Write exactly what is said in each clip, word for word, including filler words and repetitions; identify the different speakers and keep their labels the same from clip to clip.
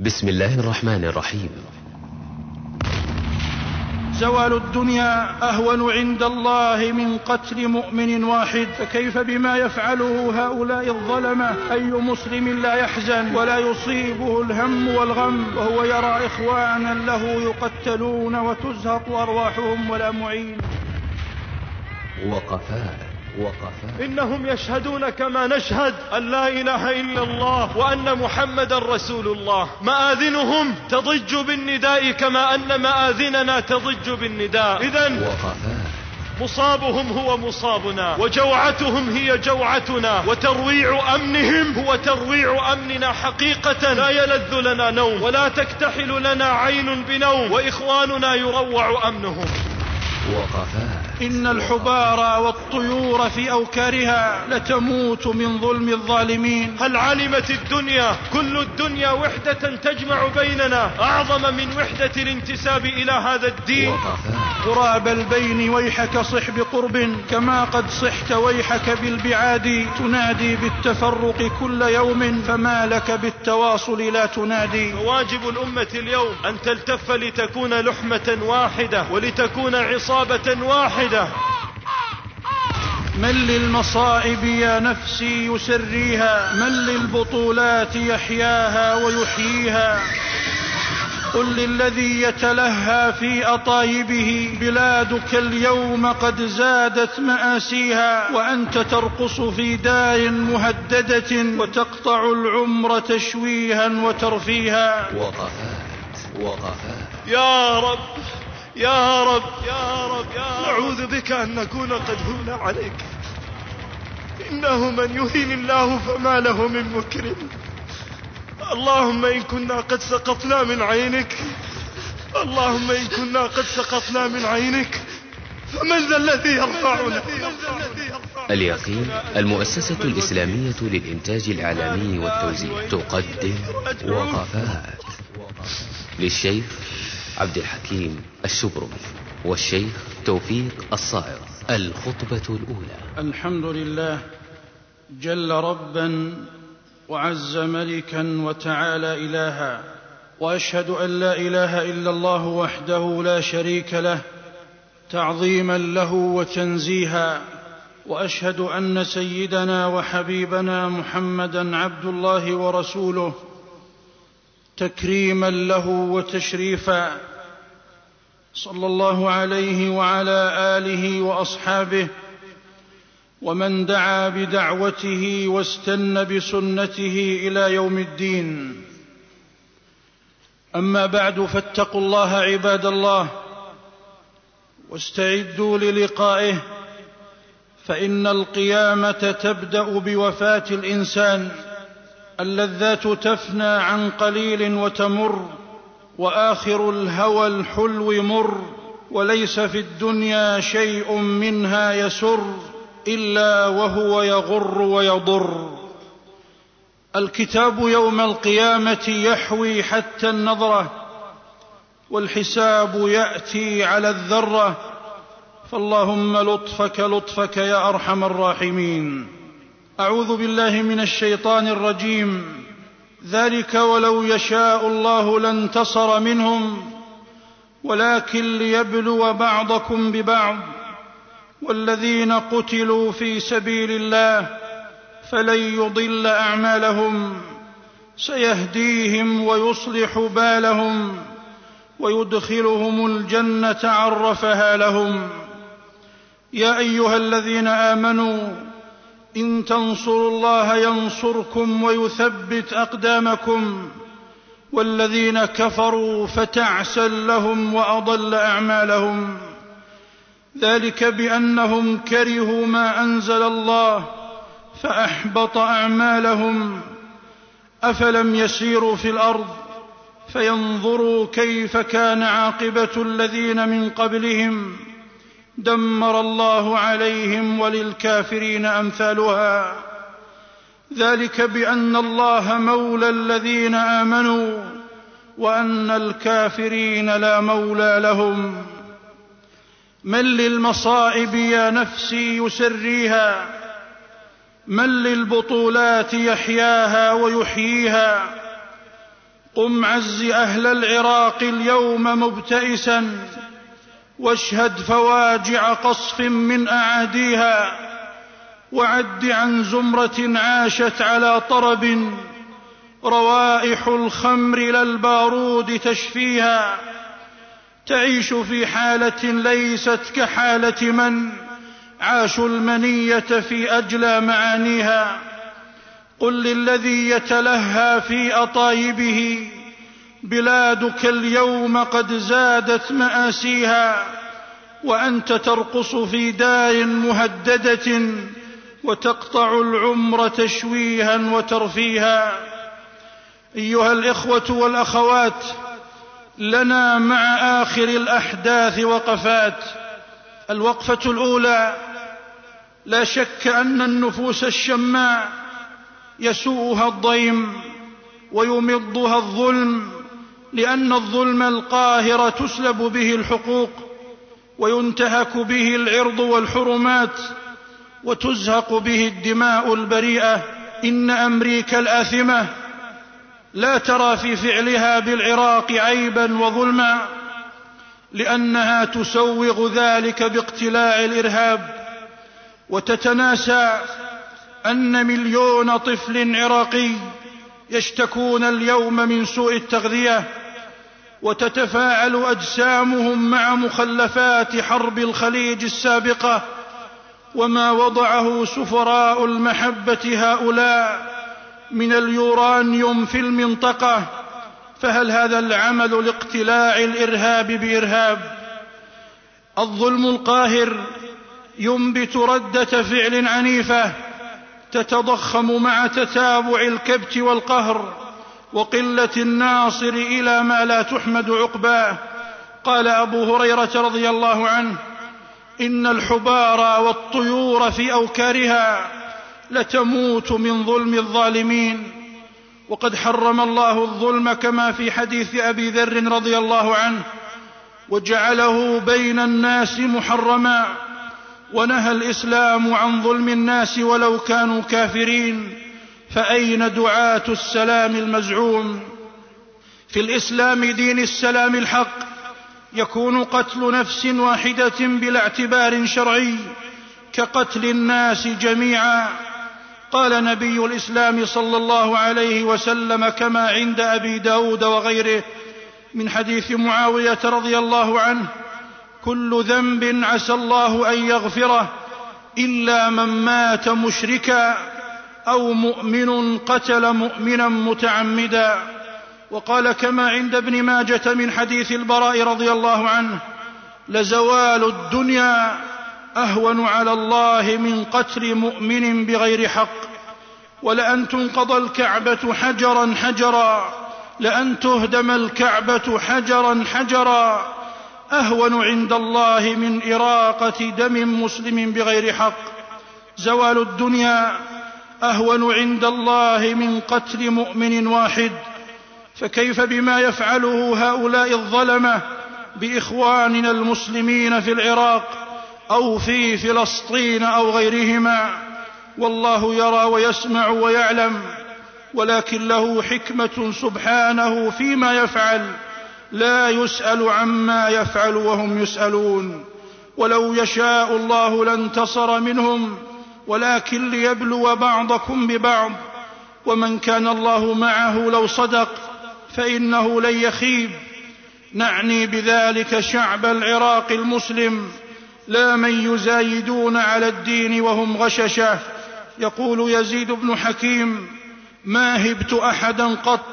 Speaker 1: بسم الله الرحمن الرحيم.
Speaker 2: زوال الدنيا أهون عند الله من قتل مؤمن واحد، فكيف بما يفعله هؤلاء الظلمة؟ أي مسلم لا يحزن ولا يصيبه الهم والغم وهو يرى إخوانا له يقتلون وتزهق أرواحهم ولا معين؟
Speaker 1: وقفات وقفات.
Speaker 3: إنهم يشهدون كما نشهد أن لا إله إلا الله وأن محمد رسول الله. مآذنهم تضج بالنداء كما أن مآذننا تضج بالنداء. إذن مصابهم هو مصابنا، وجوعتهم هي جوعتنا، وترويع أمنهم هو ترويع أمننا حقيقة. لا يلذ لنا نوم ولا تكتحل لنا عين بنوم، وإخواننا يروع أمنهم.
Speaker 1: وقفات.
Speaker 2: إن الحبار والطيور في أوكارها لتموت من ظلم الظالمين.
Speaker 3: هل علمت الدنيا كل الدنيا وحدة تجمع بيننا أعظم من وحدة الانتساب إلى هذا الدين؟
Speaker 2: غراب البين ويحك صح بقرب كما قد صحت ويحك بالبعاد. تنادي بالتفرق كل يوم فما لك بالتواصل لا تنادي.
Speaker 3: واجب الأمة اليوم أن تلتف لتكون لحمة واحدة ولتكون عصابة واحدة.
Speaker 2: من للمصائب يا نفسي يسريها، من للبطولات يحياها ويحييها. قل للذي يتلهى في أطايبه بلادك اليوم قد زادت مآسيها، وأنت ترقص في دار مهددة وتقطع العمر تشويها وترفيها.
Speaker 1: وقفات وقفات.
Speaker 3: يا رب يا رب يا رب يا نعوذ بك أن نكون قد هنا عليك. إنه من يهين الله فما له من مكرم. اللهم إن كنا قد سقطنا من عينك، اللهم إن كنا قد سقطنا من عينك فمن ذا الذي يرفعنا؟
Speaker 1: اليقين المؤسسة الإسلامية للإنتاج الإعلامي والتوزيع تقدم وقفات للشيخ عبد الحكيم الشبرمي والشيخ توفيق الصائغ. الخطبة الأولى.
Speaker 2: الحمد لله جل ربا وعز ملكا وتعالى إلها، وأشهد أن لا إله إلا الله وحده لا شريك له تعظيما له وتنزيها، وأشهد أن سيدنا وحبيبنا محمدا عبد الله ورسوله تكريما له وتشريفا، صلى الله عليه وعلى آله وأصحابه ومن دعا بدعوته واستنى بسنته إلى يوم الدين. أما بعد، فاتقوا الله عباد الله واستعدوا للقائه، فإن القيامة تبدأ بوفاة الإنسان. اللذات تفنى عن قليل وتمر، وآخر الهوى الحلو مر، وليس في الدنيا شيء منها يسر إلا وهو يغر ويضر. الكتاب يوم القيامة يحوي حتى النظرة، والحساب يأتي على الذرة، فاللهم لطفك لطفك يا أرحم الراحمين. أعوذ بالله من الشيطان الرجيم. ذلك ولو يشاء الله لانتصر منهم ولكن ليبلو بعضكم ببعض، والذين قتلوا في سبيل الله فلن يضل أعمالهم، سيهديهم ويصلح بالهم ويدخلهم الجنة عرفها لهم. يا أيها الذين آمنوا إن تنصروا الله ينصركم ويثبت أقدامكم، والذين كفروا فتعسا لهم وأضل أعمالهم. ذلك بأنهم كرهوا ما أنزل الله فأحبط أعمالهم. أفلم يسيروا في الأرض فينظروا كيف كان عاقبة الذين من قبلهم، دمر الله عليهم وللكافرين أمثالها. ذلك بأن الله مولى الذين آمنوا وأن الكافرين لا مولى لهم. من للمصائب يا نفسي يسريها، من للبطولات يحياها ويحييها. قم عز أهل العراق اليوم مبتئسا، واشهد فواجع قصف من أعاديها، وعد عن زمرة عاشت على طرب، روائح الخمر لا البارود تشفيها، تعيش في حالة ليست كحالة من عاشوا المنية في أجلى معانيها. قل للذي يتلهى في أطايبه بلادك اليوم قد زادت مآسيها، وأنت ترقص في دار مهددة وتقطع العمر تشويها وترفيها. أيها الإخوة والأخوات، لنا مع آخر الأحداث وقفات. الوقفة الأولى: لا شك أن النفوس الشماء يسوءها الضيم ويمضها الظلم، لأن الظلم القاهر تسلب به الحقوق، وينتهك به العرض والحرمات، وتزهق به الدماء البريئة. إن أمريكا الآثمة لا ترى في فعلها بالعراق عيبا وظلما، لأنها تسوغ ذلك باقتلاع الإرهاب، وتتناسى أن مليون طفل عراقي يشتكون اليوم من سوء التغذية، وتتفاعل أجسامهم مع مخلفات حرب الخليج السابقة وما وضعه سفراء المحبة هؤلاء من اليورانيوم في المنطقة. فهل هذا العمل لاقتلاع الإرهاب بإرهاب؟ الظلم القاهر ينبت ردة فعل عنيفة تتضخم مع تتابع الكبت والقهر وقلة الناصر إلى ما لا تحمد عقباه. قال أبو هريرة رضي الله عنه: إن الحبار والطيور في أوكارها لتموت من ظلم الظالمين. وقد حرم الله الظلم كما في حديث أبي ذر رضي الله عنه، وجعله بين الناس محرما، ونهى الإسلام عن ظلم الناس ولو كانوا كافرين. فأين دعاة السلام المزعوم؟ في الإسلام دين السلام الحق يكون قتل نفس واحدة بلا اعتبار شرعي كقتل الناس جميعا. قال نبي الإسلام صلى الله عليه وسلم كما عند أبي داود وغيره من حديث معاوية رضي الله عنه: كل ذنب عسى الله أن يغفره إلا من مات مشركا أو مؤمن قتل مؤمنا متعمدا. وقال كما عند ابن ماجة من حديث البراء رضي الله عنه: لزوال الدنيا أهون على الله من قتل مؤمن بغير حق، ولأن تنقض الكعبة حجرا حجرا، لأن تهدم الكعبة حجرا حجرا أهون عند الله من إراقة دم مسلم بغير حق. زوال الدنيا أهون عند الله من قتل مؤمن واحد، فكيف بما يفعله هؤلاء الظلمة بإخواننا المسلمين في العراق أو في فلسطين أو غيرهما؟ والله يرى ويسمع ويعلم، ولكن له حكمة سبحانه فيما يفعل، لا يسأل عما يفعل وهم يسألون. ولو يشاء الله لانتصر منهم، ولكن ليبلو بعضكم ببعض، ومن كان الله معه لو صدق فإنه لن يخيب. نعني بذلك شعب العراق المسلم، لا من يزايدون على الدين وهم غششة. يقول يزيد بن حكيم: ما هبت أحدا قط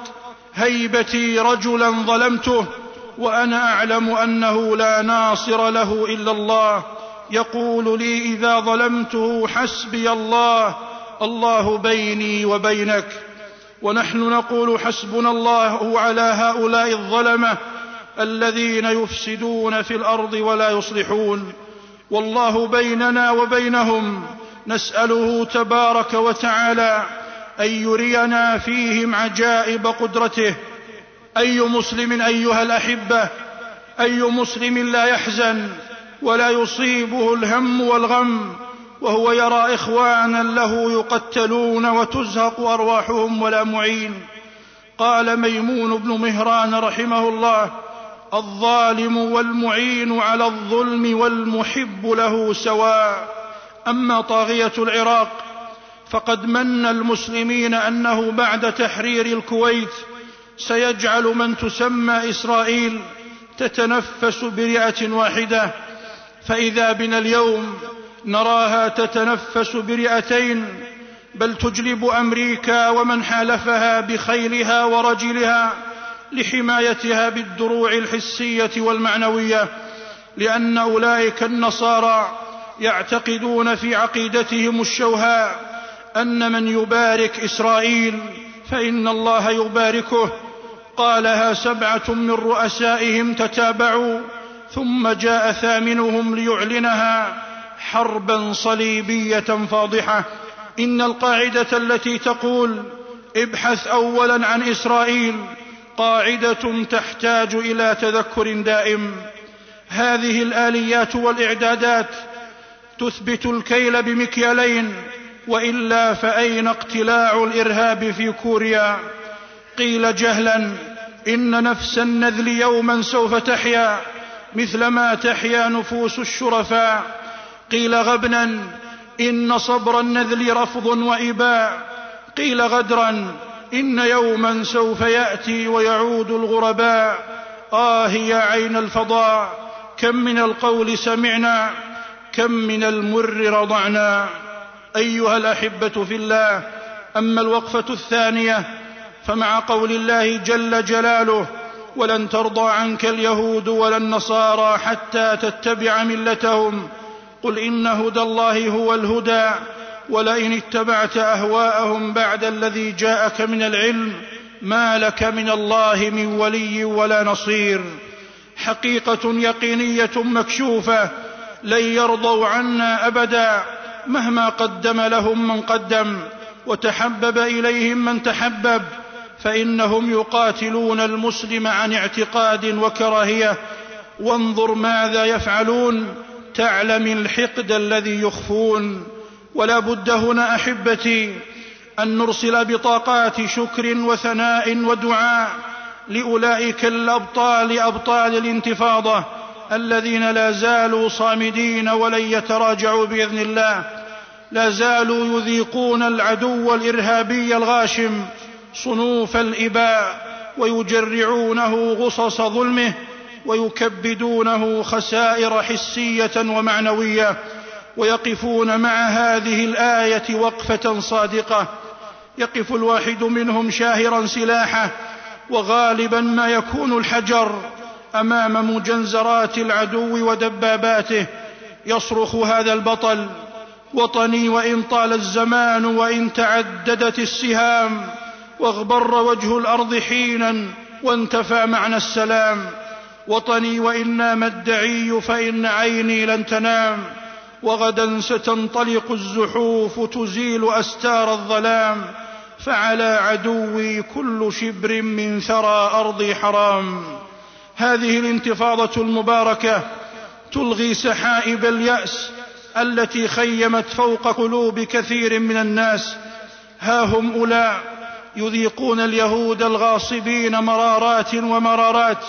Speaker 2: هيبتي رجلا ظلمته وأنا أعلم أنه لا ناصر له إلا الله، يقول لي إذا ظلمته: حسبي الله، الله بيني وبينك. ونحن نقول: حسبنا الله على هؤلاء الظلمة الذين يفسدون في الأرض ولا يصلحون، والله بيننا وبينهم. نسأله تبارك وتعالى أن يرينا فيهم عجائب قدرته. أي مسلم أيها الأحبة، أي مسلم لا يحزن ولا يصيبه الهم والغم وهو يرى إخوانا له يقتلون وتزهق أرواحهم ولا معين؟ قال ميمون بن مهران رحمه الله: الظالم والمعين على الظلم والمحب له سواء. أما طاغية العراق فقد من المسلمين أنه بعد تحرير الكويت سيجعل من تسمى إسرائيل تتنفس برئة واحدة، فإذا بنا اليوم نراها تتنفس برئتين، بل تجلب أمريكا ومن حالفها بخيلها ورجلها لحمايتها بالدروع الحسية والمعنوية، لأن أولئك النصارى يعتقدون في عقيدتهم الشوهاء أن من يبارك إسرائيل فإن الله يباركه. قالها سبعة من رؤسائهم تتابعوا، ثم جاء ثامنهم ليعلنها حربا صليبية فاضحة. إن القاعدة التي تقول ابحث أولا عن إسرائيل قاعدة تحتاج إلى تذكر دائم. هذه الآليات والإعدادات تثبت الكيل بمكيالين، وإلا فأين اقتلاع الإرهاب في كوريا؟ قيل جهلا إن نفس النذل يوما سوف تحيا مثلما تحيا نفوس الشرفاء. قيل غبنا إن صبر النذل رفض وإباء. قيل غدرا إن يوما سوف يأتي ويعود الغرباء. آه يا عين الفضاء، كم من القول سمعنا، كم من المر رضعنا. أيها الأحبة في الله، أما الوقفة الثانية فمع قول الله جل جلاله: ولن ترضى عنك اليهود ولا النصارى حتى تتبع ملتهم، قل إن هدى الله هو الهدى ولئن اتبعت أهواءهم بعد الذي جاءك من العلم ما لك من الله من ولي ولا نصير. حقيقة يقينية مكشوفة، لن يرضوا عنا أبدا مهما قدم لهم من قدم وتحبب إليهم من تحبب، فإنهم يقاتلون المسلم عن اعتقاد وكراهية. وانظر ماذا يفعلون، تعلم الحقد الذي يخفون. ولا بد هنا أحبتي أن نرسل بطاقات شكر وثناء ودعاء لأولئك الأبطال أبطال الانتفاضة الذين لا زالوا صامدين ولن يتراجعوا بإذن الله، لا زالوا يذيقون العدو الإرهابي الغاشم صنوف الإباء ويجرعونه غصص ظلمه ويكبدونه خسائر حسية ومعنوية، ويقفون مع هذه الآية وقفة صادقة. يقف الواحد منهم شاهرا سلاحه، وغالبا ما يكون الحجر أمام مجنزرات العدو ودباباته. يصرخ هذا البطل: وطني وإن طال الزمان وإن تعددت السهام، واغبر وجه الأرض حينا وانتفى معنى السلام. وطني وإن نام الدعي فإن عيني لن تنام، وغدا ستنطلق الزحوف تزيل أستار الظلام، فعلى عدوي كل شبر من ثرى أرضي حرام. هذه الانتفاضة المباركة تلغي سحائب اليأس التي خيمت فوق قلوب كثير من الناس. ها هم أولئك يذيقون اليهود الغاصبين مرارات ومرارات،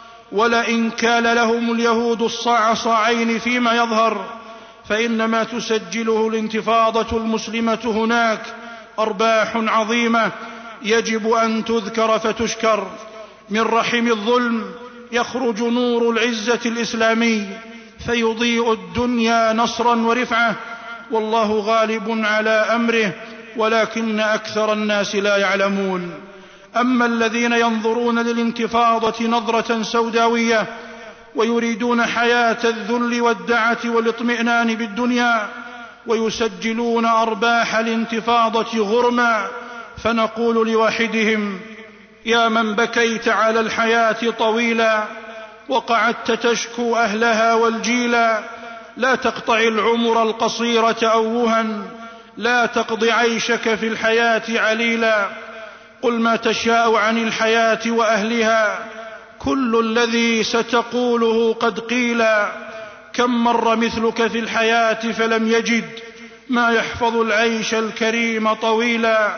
Speaker 2: ولئن كان لهم اليهود الصاع صاعين فيما يظهر، فإنما تسجله الانتفاضة المسلمة هناك أرباح عظيمة يجب أن تذكر فتشكر. من رحم الظلم يخرج نور العزة الإسلامي فيضيء الدنيا نصرا ورفعة، والله غالب على أمره ولكن أكثر الناس لا يعلمون. أما الذين ينظرون للانتفاضة نظرة سوداوية ويريدون حياة الذل والدعة والاطمئنان بالدنيا ويسجلون أرباح الانتفاضة غرما، فنقول لواحدهم: يا من بكيت على الحياة طويلا وقعدت تشكو أهلها والجيلا، لا تقطع العمر القصيرة أوها، لا تقض عيشك في الحياة عليلا. قل ما تشاء عن الحياة وأهلها، كل الذي ستقوله قد قيلا. كم مر مثلك في الحياة فلم يجد ما يحفظ العيش الكريم طويلا،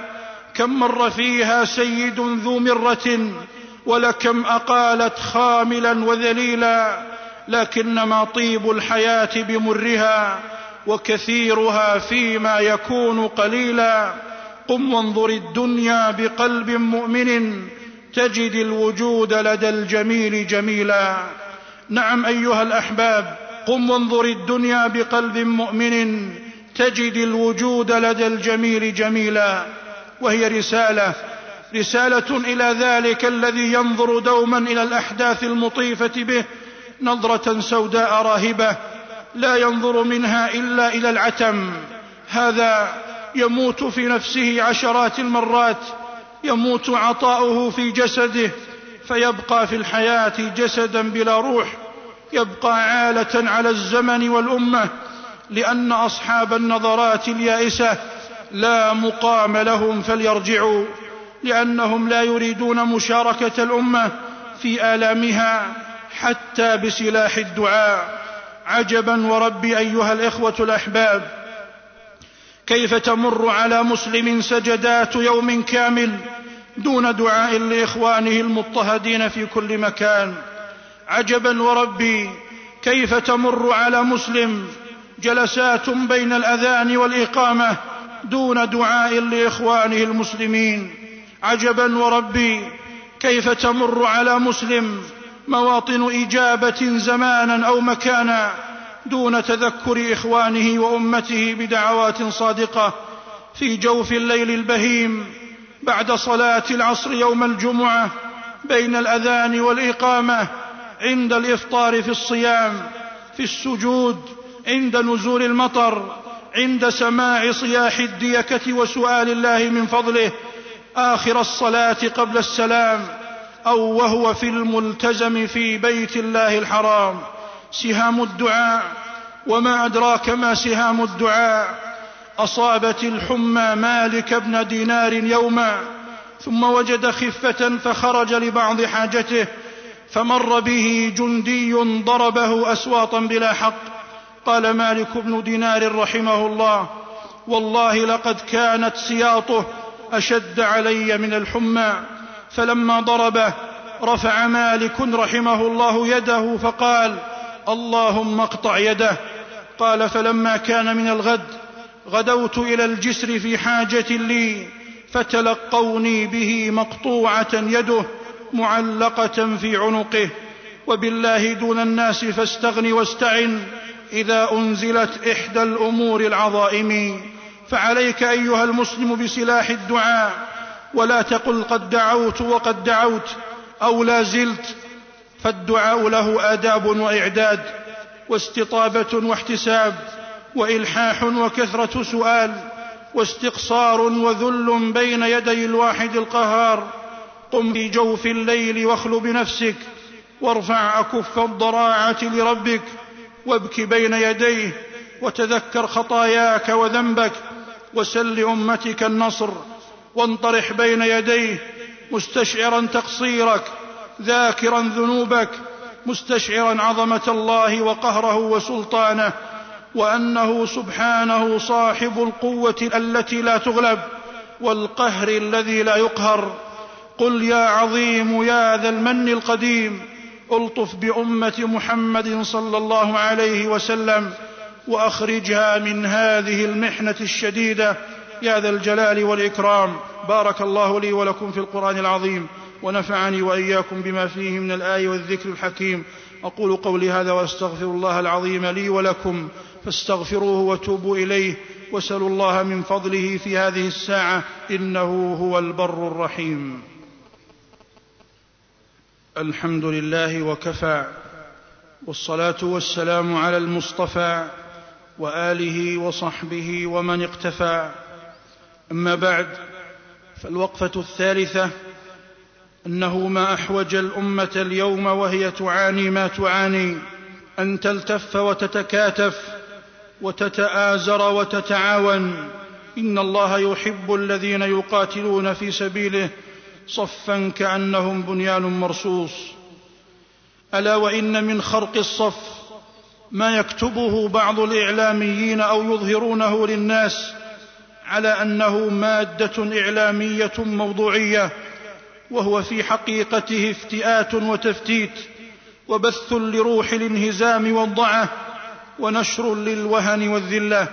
Speaker 2: كم مر فيها سيد ذو مرة، ولكم أقالت خاملا وذليلا، لكنما طيب الحياة بمرها، وكثيرها فيما يكون قليلا. قم وانظر الدنيا بقلب مؤمن، تجد الوجود لدى الجميل جميلا. نعم أيها الأحباب، قم وانظر الدنيا بقلب مؤمن، تجد الوجود لدى الجميل جميلا. وهي رسالة رسالة إلى ذلك الذي ينظر دوما إلى الأحداث المطيفة به نظرة سوداء راهبة، لا ينظر منها إلا إلى العتم. هذا يموت في نفسه عشرات المرات، يموت عطاؤه في جسده، فيبقى في الحياة جسدا بلا روح، يبقى عالة على الزمن والأمة، لأن أصحاب النظرات اليائسة لا مقام لهم فليرجعوا، لأنهم لا يريدون مشاركة الأمة في آلامها حتى بسلاح الدعاء. عجبا وربي أيها الإخوة الأحباب، كيف تمر على مسلم سجدات يوم كامل دون دعاء لإخوانه المضطهدين في كل مكان. عجبا وربي كيف تمر على مسلم جلسات بين الأذان والإقامة دون دعاء لإخوانه المسلمين. عجبا وربي كيف تمر على مسلم مواطن إجابة زمانا أو مكانا دون تذكر إخوانه وأمته بدعوات صادقة في جوف الليل البهيم بعد صلاة العصر يوم الجمعة، بين الأذان والإقامة، عند الإفطار في الصيام، في السجود، عند نزول المطر، عند سماع صياح الديكة وسؤال الله من فضله، آخر الصلاة قبل السلام، أو وهو في الملتزم في بيت الله الحرام. سهام الدعاء، وما أدراك ما سهام الدعاء. أصابت الحمى مالك بن دينار يوما، ثم وجد خفة فخرج لبعض حاجته، فمر به جندي ضربه أسواطا بلا حق. قال مالك بن دينار رحمه الله: والله لقد كانت سياطه أشد علي من الحمى. فلما ضربه رفع مالك رحمه الله يده فقال: اللهم اقطع يده. قال: فلما كان من الغد غدوت إلى الجسر في حاجة لي، فتلقوني به مقطوعة يده معلقة في عنقه. وبالله دون الناس فاستغن واستعن إذا أنزلت إحدى الأمور العظائم. فعليك أيها المسلم بسلاح الدعاء، ولا تقل قد دعوت وقد دعوت أو لا زلت، فالدعاء له آداب وإعداد واستطابة واحتساب وإلحاح وكثرة سؤال واستقصار وذل بين يدي الواحد القهار. قم في جوف الليل واخل بنفسك، وارفع أكف الضراعة لربك، وابك بين يديه، وتذكر خطاياك وذنبك، وسل لأمتك النصر، وانطرح بين يديه مستشعرا تقصيرك، ذاكرا ذنوبك، مستشعرا عظمة الله وقهره وسلطانه، وأنه سبحانه صاحب القوة التي لا تغلب، والقهر الذي لا يقهر. قل يا عظيم يا ذا المن القديم، الطف بأمة محمد صلى الله عليه وسلم، وأخرجها من هذه المحنة الشديدة يا ذا الجلال والإكرام. بارك الله لي ولكم في القرآن العظيم، ونفعني وإياكم بما فيه من الآي والذكر الحكيم. أقول قولي هذا وأستغفر الله العظيم لي ولكم، فاستغفروه وتوبوا إليه، واسألوا الله من فضله في هذه الساعة، إنه هو البر الرحيم. الحمد لله وكفى، والصلاة والسلام على المصطفى وآله وصحبه ومن اقتفى. أما بعد، فالوقفة الثالثة أنه ما أحوج الأمة اليوم وهي تعاني ما تعاني أن تلتف وتتكاتف وتتآزر وتتعاون. إن الله يحب الذين يقاتلون في سبيله صفا كأنهم بنيان مرصوص. ألا وإن من خرق الصف ما يكتبه بعض الإعلاميين أو يظهرونه للناس على أنه مادة إعلامية موضوعية، وهو في حقيقته افتئات وتفتيت وبث لروح الانهزام والضعة ونشر للوهن والذلة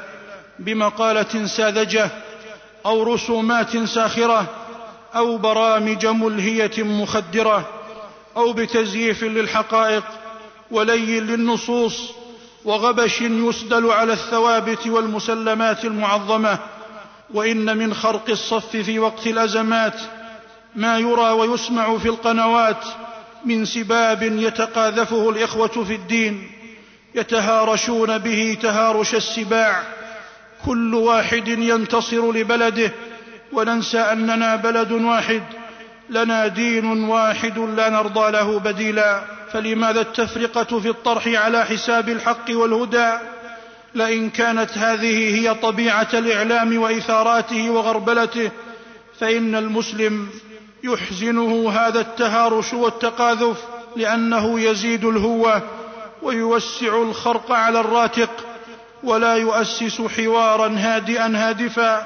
Speaker 2: بمقالة ساذجة أو رسومات ساخرة أو برامج ملهية مخدرة أو بتزييف للحقائق ولي للنصوص وغبش يسدل على الثوابت والمسلمات المعظمة. وإن من خرق الصف في وقت الأزمات ما يرى ويسمع في القنوات من سباب يتقاذفه الإخوة في الدين يتهارشون به تهارش السباع، كل واحد ينتصر لبلده، وننسى أننا بلد واحد لنا دين واحد لا نرضى له بديلا. فلماذا التفرقة في الطرح على حساب الحق والهدى؟ لئن كانت هذه هي طبيعة الإعلام وإثاراته وغربلته، فإن المسلم يحزنه هذا التهارش والتقاذف، لأنه يزيد الهوة ويوسع الخرق على الراتق، ولا يؤسس حوارا هادئا هادفا.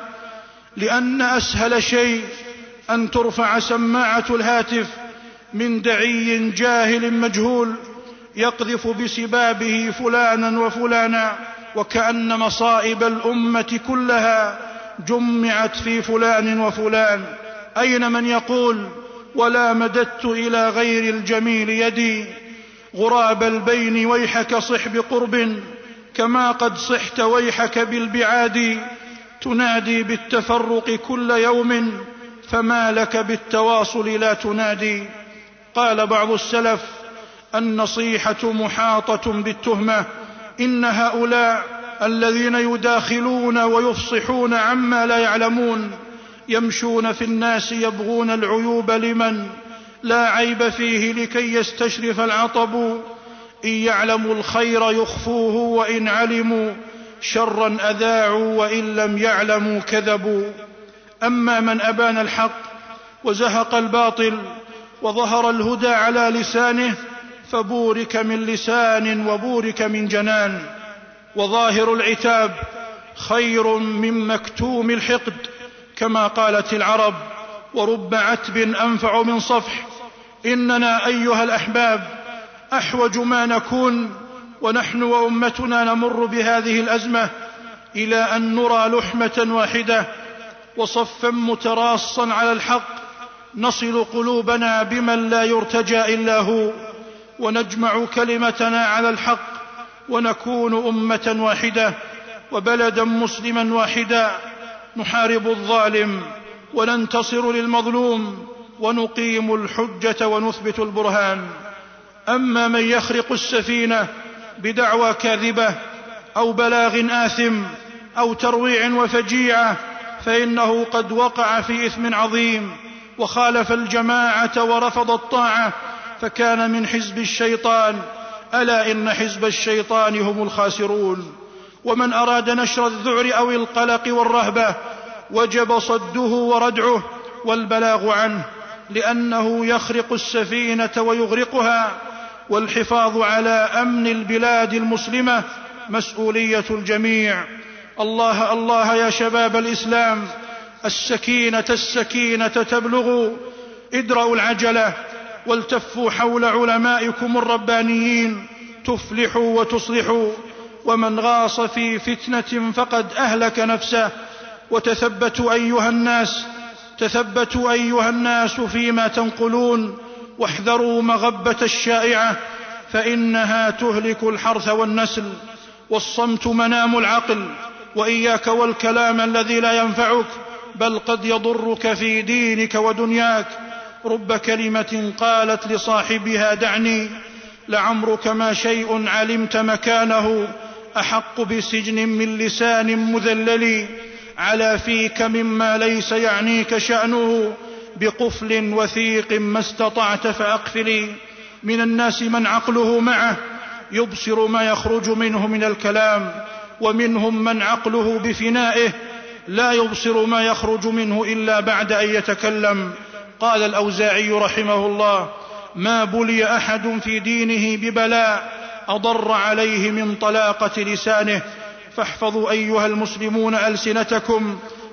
Speaker 2: لأن أسهل شيء أن ترفع سماعة الهاتف من دعي جاهل مجهول يقذف بسبابه فلانا وفلانا، وكأن مصائب الأمة كلها جمعت في فلان وفلان. أين من يقول ولا مددت إلى غير الجميل يدي، غراب البين ويحك صح بقرب كما قد صحت ويحك بالبعاد، تنادي بالتفرق كل يوم فما لك بالتواصل لا تنادي. قال بعض السلف: النصيحة محاطة بالتهمة، إن هؤلاء الذين يداخلون ويفصحون عما لا يعلمون يمشون في الناس يبغون العيوب لمن لا عيب فيه لكي يستشرف العطب، إن يعلموا الخير يخفوه وإن علموا شرا أذاعوا وإن لم يعلموا كذبوا. أما من أبان الحق وزهق الباطل وظهر الهدى على لسانه فبورك من لسان وبورك من جنان. وظاهر العتاب خير من مكتوم الحقد، كما قالت العرب: ورب عتب أنفع من صفح. إننا أيها الأحباب أحوج ما نكون ونحن وأمتنا نمر بهذه الأزمة إلى أن نرى لحمة واحدة وصفا متراصا على الحق، نصل قلوبنا بمن لا يرتجى إلا هو، ونجمع كلمتنا على الحق، ونكون أمة واحدة وبلدا مسلما واحدا، نحارب الظالم وننتصر للمظلوم ونقيم الحجة ونثبت البرهان. أما من يخرق السفينة بدعوى كاذبة أو بلاغ آثم أو ترويع وفجيعة فإنه قد وقع في إثم عظيم وخالف الجماعة ورفض الطاعة، فكان من حزب الشيطان. ألا إن حزب الشيطان هم الخاسرون. ومن أراد نشر الذعر أو القلق والرهبة وجب صده وردعه والبلاغ عنه، لأنه يخرق السفينة ويغرقها، والحفاظ على أمن البلاد المسلمة مسؤولية الجميع. الله الله يا شباب الإسلام، السكينة السكينة تبلغوا، ادرأوا العجلة والتفوا حول علمائكم الربانيين تفلحوا وتصلحوا. ومن غاص في فتنة فقد أهلك نفسه. وتثبتوا أيها الناس تثبتوا أيها الناس فيما تنقلون، واحذروا مغبة الشائعة فإنها تهلك الحرث والنسل. والصمت منام العقل، وإياك والكلام الذي لا ينفعك بل قد يضرك في دينك ودنياك. رب كلمة قالت لصاحبها دعني، لعمرك ما شيء علمت مكانه أحق بسجن من لسان مذلل، على فيك مما ليس يعنيك شأنه بقفل وثيق ما استطعت فأقفلي. من الناس من عقله معه يبصر ما يخرج منه من الكلام، ومنهم من عقله بفنائه لا يبصر ما يخرج منه إلا بعد أن يتكلم. قال الأوزاعي رحمه الله: ما بلي أحد في دينه ببلاء أضر عليه من طلاقة لسانه. فاحفظوا أيها المسلمون ألسنتكم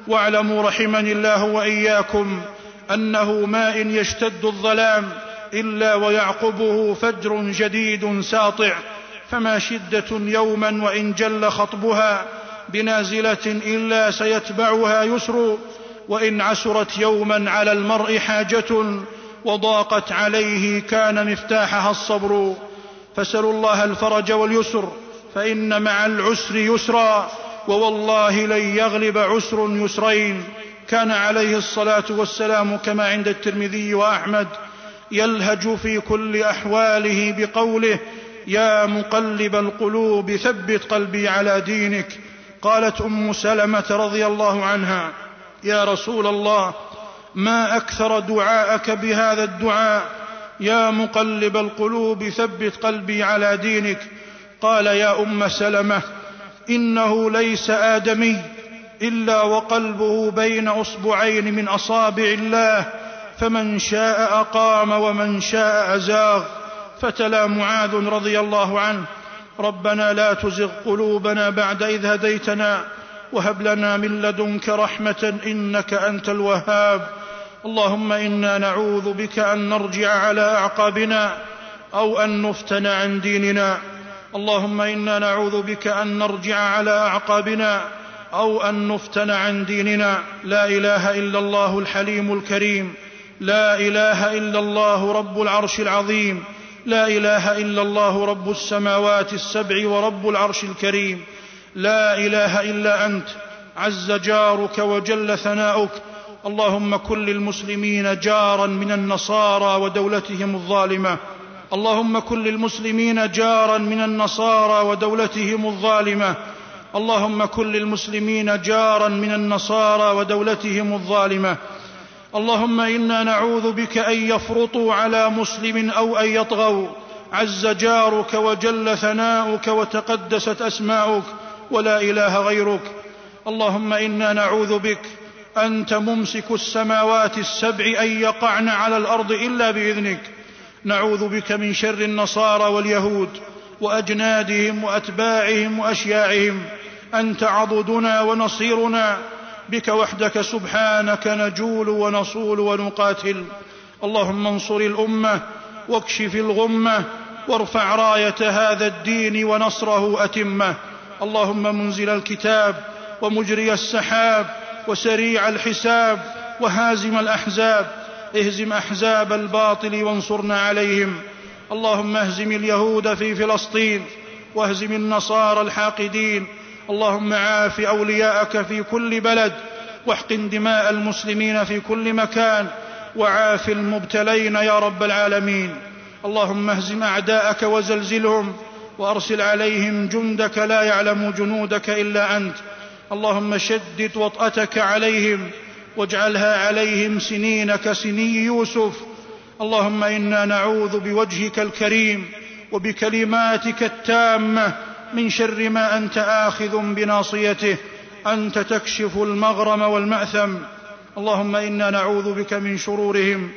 Speaker 2: واعلموا رحمني الله وإياكم أنه ما إن يشتد الظلام إلا ويعقبه فجر جديد ساطع، فما شدة يوما وإن جل خطبها بنازلة إلا سيتبعها يسر، وإن عسرت يوما على المرء حاجة وضاقت عليه كان مفتاحها الصبر. فاسألوا الله الفرج واليسر، فإن مع العسر يسرا، ووالله لن يغلب عسر يسرين. كان عليه الصلاة والسلام كما عند الترمذي وأحمد يلهج في كل أحواله بقوله: يا مقلب القلوب ثبت قلبي على دينك. قالت أم سلمة رضي الله عنها: يا رسول الله، ما أكثر دعاءك بهذا الدعاء، يا مقلب القلوب ثبت قلبي على دينك. قال: يا أم سلمة، إنه ليس آدمي إلا وقلبه بين أصبعين من أصابع الله، فمن شاء أقام ومن شاء أزاغ. فتلا معاذ رضي الله عنه: ربنا لا تزغ قلوبنا بعد إذ هديتنا وهب لنا من لدنك رحمة إنك أنت الوهاب. اللهم إنا نعوذ بك أن نرجع على أعقابنا أو أن نفتن عن ديننا. اللهم إنا نعوذ بك أن نرجع على أعقابنا أو أن نفتن عن ديننا. لا إله إلا الله الحليم الكريم، لا إله إلا الله رب العرش العظيم، لا إله إلا الله رب السماوات السبع ورب العرش الكريم، لا إله إلا أنت عز جارك وجل ثناؤك. اللهم كن للمسلمين جارا من النصارى ودولتهم الظالمة، اللهم كن للمسلمين جارا من النصارى ودولتهم الظالمة، اللهم كن للمسلمين جارا من النصارى ودولتهم الظالمة. اللهم إنا نعوذ بك أن يفرطوا على مسلم أو أن يطغوا، عز جارك وجل ثناؤك وتقدست أسماؤك ولا إله غيرك. اللهم إنا نعوذ بك أنت ممسك السماوات السبع أن يقعن على الأرض إلا بإذنك. نعوذ بك من شر النصارى واليهود وأجنادهم وأتباعهم وأشياعهم. أنت عضدنا ونصيرنا، بك وحدك سبحانك نجول ونصول ونقاتل. اللهم انصر الأمة واكشف الغمة وارفع راية هذا الدين ونصره أتمه. اللهم منزل الكتاب ومجري السحاب وسريع الحساب وهازم الأحزاب، اهزم أحزاب الباطل وانصرنا عليهم. اللهم اهزم اليهود في فلسطين واهزم النصارى الحاقدين. اللهم عاف أولياءك في كل بلد واحقن دماء المسلمين في كل مكان وعاف المبتلين يا رب العالمين. اللهم اهزم أعداءك وزلزلهم وأرسل عليهم جندك لا يعلم جنودك إلا أنت. اللهم شدد وطأتك عليهم واجعلها عليهم سنين كسني يوسف. اللهم إنا نعوذ بوجهك الكريم وبكلماتك التامة من شر ما أنت آخذ بناصيته، أنت تكشف المغرم والمأثم. اللهم إنا نعوذ بك من شرورهم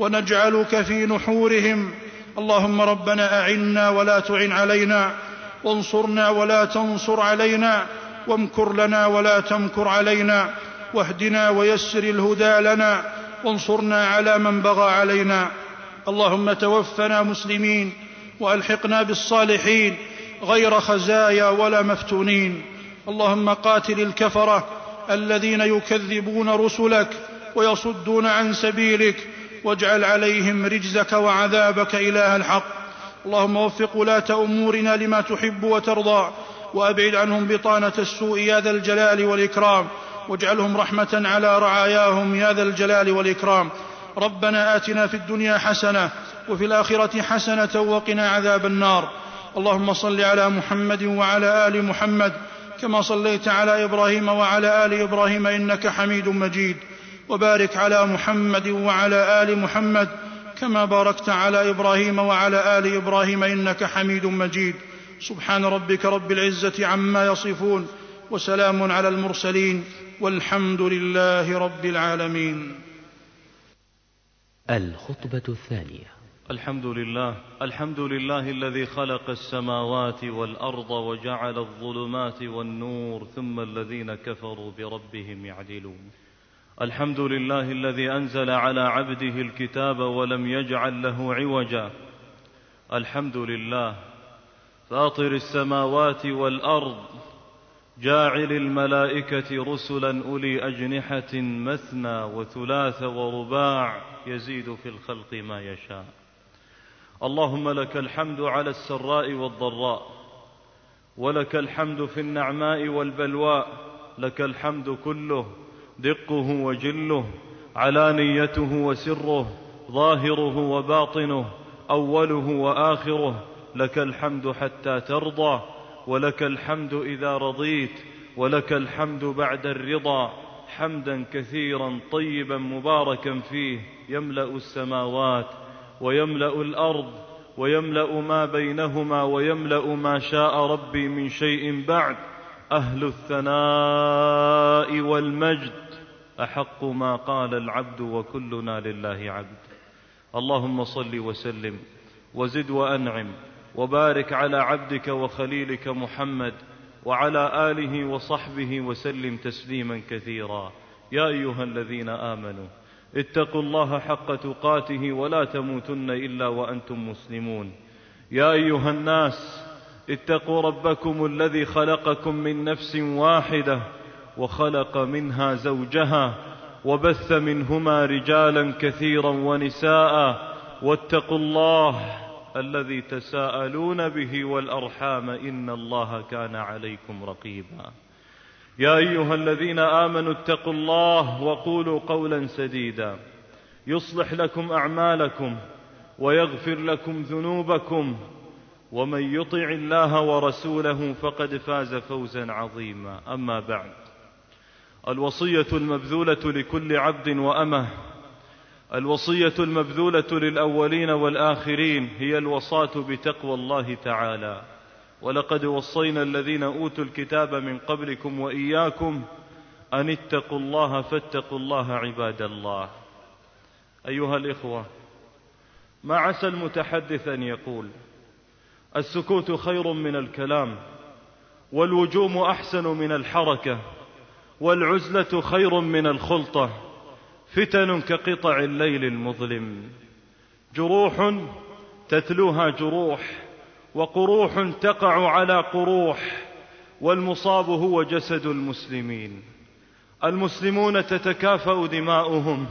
Speaker 2: ونجعلك في نحورهم. اللهم ربنا أعنا ولا تعن علينا، وانصرنا ولا تنصر علينا، وامكر لنا ولا تمكر علينا، واهدنا ويسر الهدى لنا، وانصرنا على من بغى علينا. اللهم توفنا مسلمين وألحقنا بالصالحين غير خزايا ولا مفتونين. اللهم قاتل الكفرة الذين يكذبون رسلك ويصدون عن سبيلك، واجعل عليهم رجزك وعذابك إله الحق. اللهم وفق ولاة أمورنا لما تحب وترضى، وأبعد عنهم بطانة السوء يا ذا الجلال والإكرام، واجعلهم رحمة على رعاياهم يا ذا الجلال والإكرام. ربنا آتنا في الدنيا حسنة وفي الآخرة حسنة وقنا عذاب النار. اللهم صل على محمد وعلى آل محمد كما صليت على إبراهيم وعلى آل إبراهيم إنك حميد مجيد، وبارك على محمد وعلى آل محمد كما باركت على إبراهيم وعلى آل إبراهيم إنك حميد مجيد. سبحان ربك رب العزة عما يصفون، وسلام على المرسلين، والحمد لله رب العالمين.
Speaker 1: الخطبة الثانية.
Speaker 3: الحمد لله الحمد لله الذي خلق السماوات والأرض وجعل الظلمات والنور ثم الذين كفروا بربهم يعدلون. الحمد لله الذي أنزل على عبده الكتاب ولم يجعل له عوجا. الحمد لله فاطر السماوات والأرض جاعل الملائكة رسلا أولي أجنحة مثنى وثلاث ورباع يزيد في الخلق ما يشاء. اللهم لك الحمد على السراء والضراء، ولك الحمد في النعماء والبلواء، لك الحمد كله دقه وجله، علانيته وسره، ظاهره وباطنه، أوله وآخره، لك الحمد حتى ترضى، ولك الحمد إذا رضيت، ولك الحمد بعد الرضا، حمدا كثيرا طيبا مباركا فيه، يملأ السماوات ويملأ الأرض ويملأ ما بينهما ويملأ ما شاء ربي من شيء بعد. أهل الثناء والمجد أحق ما قال العبد وكلنا لله عبد. اللهم صل وسلم وزد وأنعم وبارك على عبدك وخليلك محمد وعلى آله وصحبه وسلم تسليما كثيرا. يا أيها الذين آمنوا اتقوا الله حق تقاته ولا تموتن إلا وأنتم مسلمون. يا أيها الناس اتقوا ربكم الذي خلقكم من نفس واحدة وخلق منها زوجها وبث منهما رجالا كثيرا ونساء، واتقوا الله الذي تساءلون به والأرحام إن الله كان عليكم رقيبا. يا أيها الذين آمنوا اتقوا الله وقولوا قولا سديدا يصلح لكم أعمالكم ويغفر لكم ذنوبكم، ومن يطع الله ورسوله فقد فاز فوزا عظيما. أما بعد، الوصية المبذولة لكل عبد وأمه، الوصية المبذولة للأولين والآخرين هي الوصاة بتقوى الله تعالى. ولقد وصينا الذين أوتوا الكتاب من قبلكم وإياكم أن اتقوا الله فاتقوا الله عباد الله. أيها الإخوة، ما عسى المتحدث أن يقول السكوت خير من الكلام، والوجوم أحسن من الحركة، والعزلة خير من الخلطة، فتن كقطع الليل المظلم، جروح تتلوها جروح، وقروح تقع على قروح، والمصاب هو جسد المسلمين. المسلمون تتكافأ دماؤهم،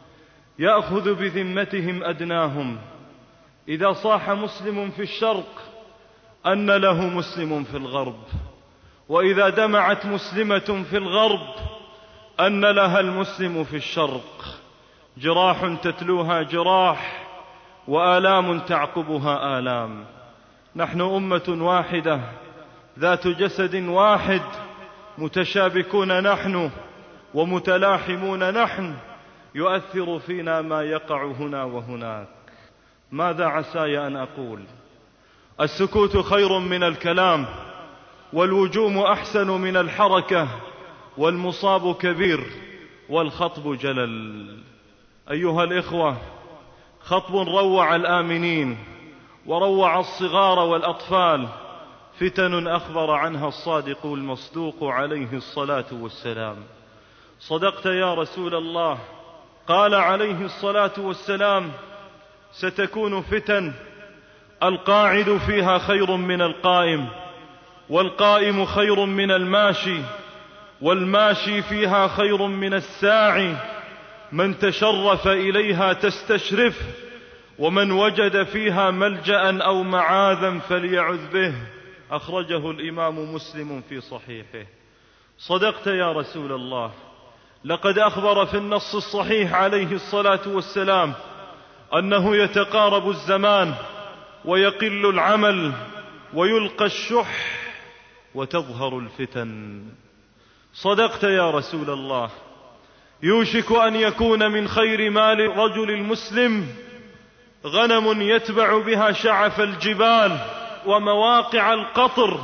Speaker 3: يأخذ بذمتهم أدناهم. إذا صاح مسلم في الشرق أن له مسلم في الغرب، وإذا دمعت مسلمة في الغرب أن لها المسلم في الشرق. جراح تتلوها جراح، وآلام تعقبها آلام. نحن أمة واحدة ذات جسد واحد، متشابكون نحن ومتلاحمون نحن، يؤثر فينا ما يقع هنا وهناك. ماذا عساي أن أقول؟ السكوت خير من الكلام، والوجوم أحسن من الحركة، والمصاب كبير والخطب جلل. أيها الإخوة، خطب روع الآمنين وروع الصغار والأطفال، فتن أخبر عنها الصادق المصدوق عليه الصلاة والسلام. صدقت يا رسول الله. قال عليه الصلاة والسلام: ستكون فتن القاعد فيها خير من القائم، والقائم خير من الماشي، والماشي فيها خير من الساعي. من تشرف إليها تستشرف، ومن وجد فيها ملجأ أو معاذا فليعذ به. أخرجه الإمام مسلم في صحيحه. صدقت يا رسول الله. لقد أخبر في النص الصحيح عليه الصلاة والسلام أنه يتقارب الزمان ويقل العمل ويلقى الشح وتظهر الفتن. صدقت يا رسول الله. يوشك أن يكون من خير مال الرجل المسلم غنم يتبع بها شعف الجبال ومواقع القطر،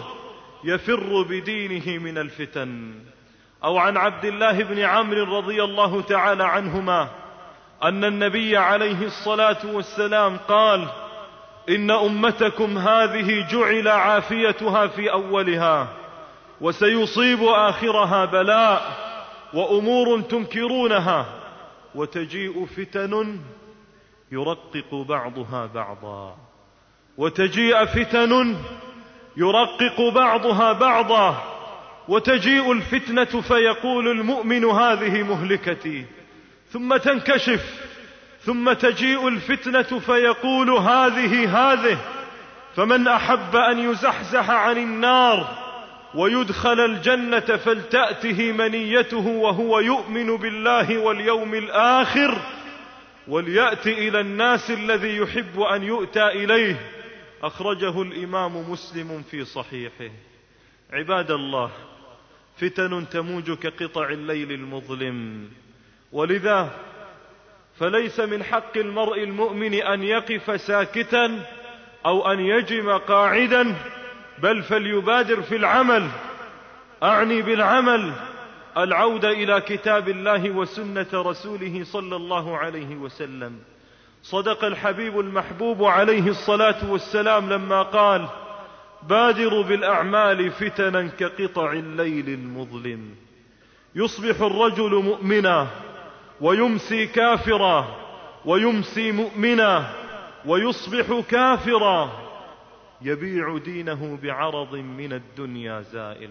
Speaker 3: يفر بدينه من الفتن. أو عن عبد الله بن عمرو رضي الله تعالى عنهما أن النبي عليه الصلاة والسلام قال: إن أمتكم هذه جعل عافيتها في أولها وسيصيب آخرها بلاء وأمور تنكرونها وتجيء فتن يرقق بعضها بعضا وتجيء فتن يرقق بعضها بعضا وتجيء الفتنة فيقول المؤمن هذه مهلكتي، ثم تنكشف، ثم تجيء الفتنة فيقول هذه هذه. فمن أحب أن يزحزح عن النار ويدخل الجنة فلتأته منيته وهو يؤمن بالله واليوم الآخر وليأت إلى الناس الذي يحب أن يؤتى إليه. أخرجه الإمام مسلم في صحيحه. عباد الله، فتن تموج كقطع الليل المظلم، ولذا فليس من حق المرء المؤمن أن يقف ساكتا أو أن يجم قاعدا، بل فليبادر في العمل. أعني بالعمل العودة إلى كتاب الله وسنة رسوله صلى الله عليه وسلم. صدق الحبيب المحبوب عليه الصلاة والسلام لما قال: بادروا بالأعمال فتنا كقطع الليل المظلم. يصبح الرجل مؤمنا ويمسي كافرا، ويمسي مؤمنا ويصبح كافرا، يبيع دينه بعرض من الدنيا زائل.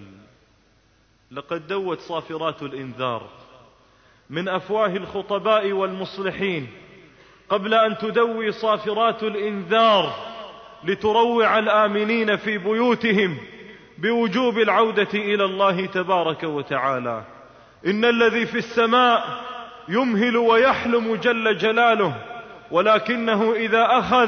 Speaker 3: لقد دوت صافرات الإنذار من أفواه الخطباء والمصلحين قبل أن تدوي صافرات الإنذار لتروع الآمنين في بيوتهم بوجوب العودة إلى الله تبارك وتعالى. إن الذي في السماء يمهل ويحلم جل جلاله، ولكنه إذا أخذ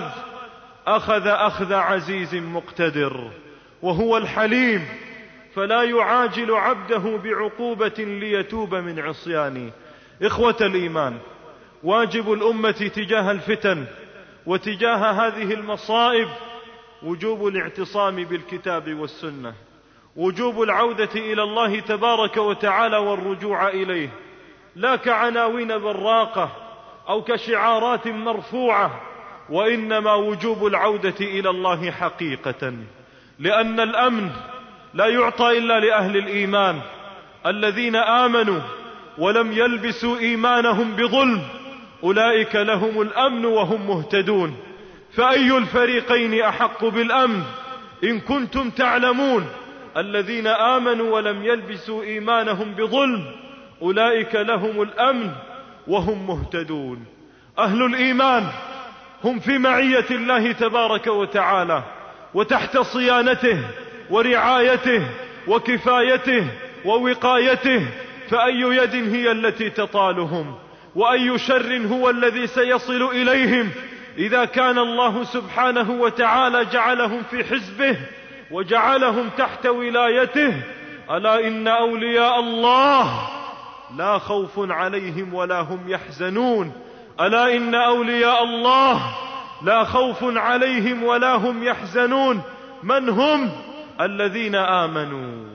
Speaker 3: أخذ أخذ عزيز مقتدر، وهو الحليم، فلا يعاجل عبده بعقوبة ليتوب من عصيانه. إخوة الإيمان، واجب الأمة تجاه الفتن وتجاه هذه المصائب وجوب الاعتصام بالكتاب والسنة، وجوب العودة إلى الله تبارك وتعالى والرجوع إليه، لا كعناوين براقة أو كشعارات مرفوعة، وإنما وجوب العودة إلى الله حقيقة. لأن الأمن لا يعطى إلا لأهل الإيمان الذين آمنوا ولم يلبسوا إيمانهم بظلم، أولئك لهم الأمن وهم مهتدون. فأي الفريقين أحق بالأمن إن كنتم تعلمون؟ الذين آمنوا ولم يلبسوا إيمانهم بظلم أولئك لهم الأمن وهم مهتدون. أهل الإيمان هم في معية الله تبارك وتعالى وتحت صيانته ورعايته وكفايته ووقايته، فأي يد هي التي تطالهم؟ وأي شر هو الذي سيصل إليهم إذا كان الله سبحانه وتعالى جعلهم في حزبه وجعلهم تحت ولايته؟ ألا إن أولياء الله لا خوف عليهم ولا هم يحزنون. ألا إن أولياء الله لا خوف عليهم ولا هم يحزنون. من هم؟ الذين آمنوا.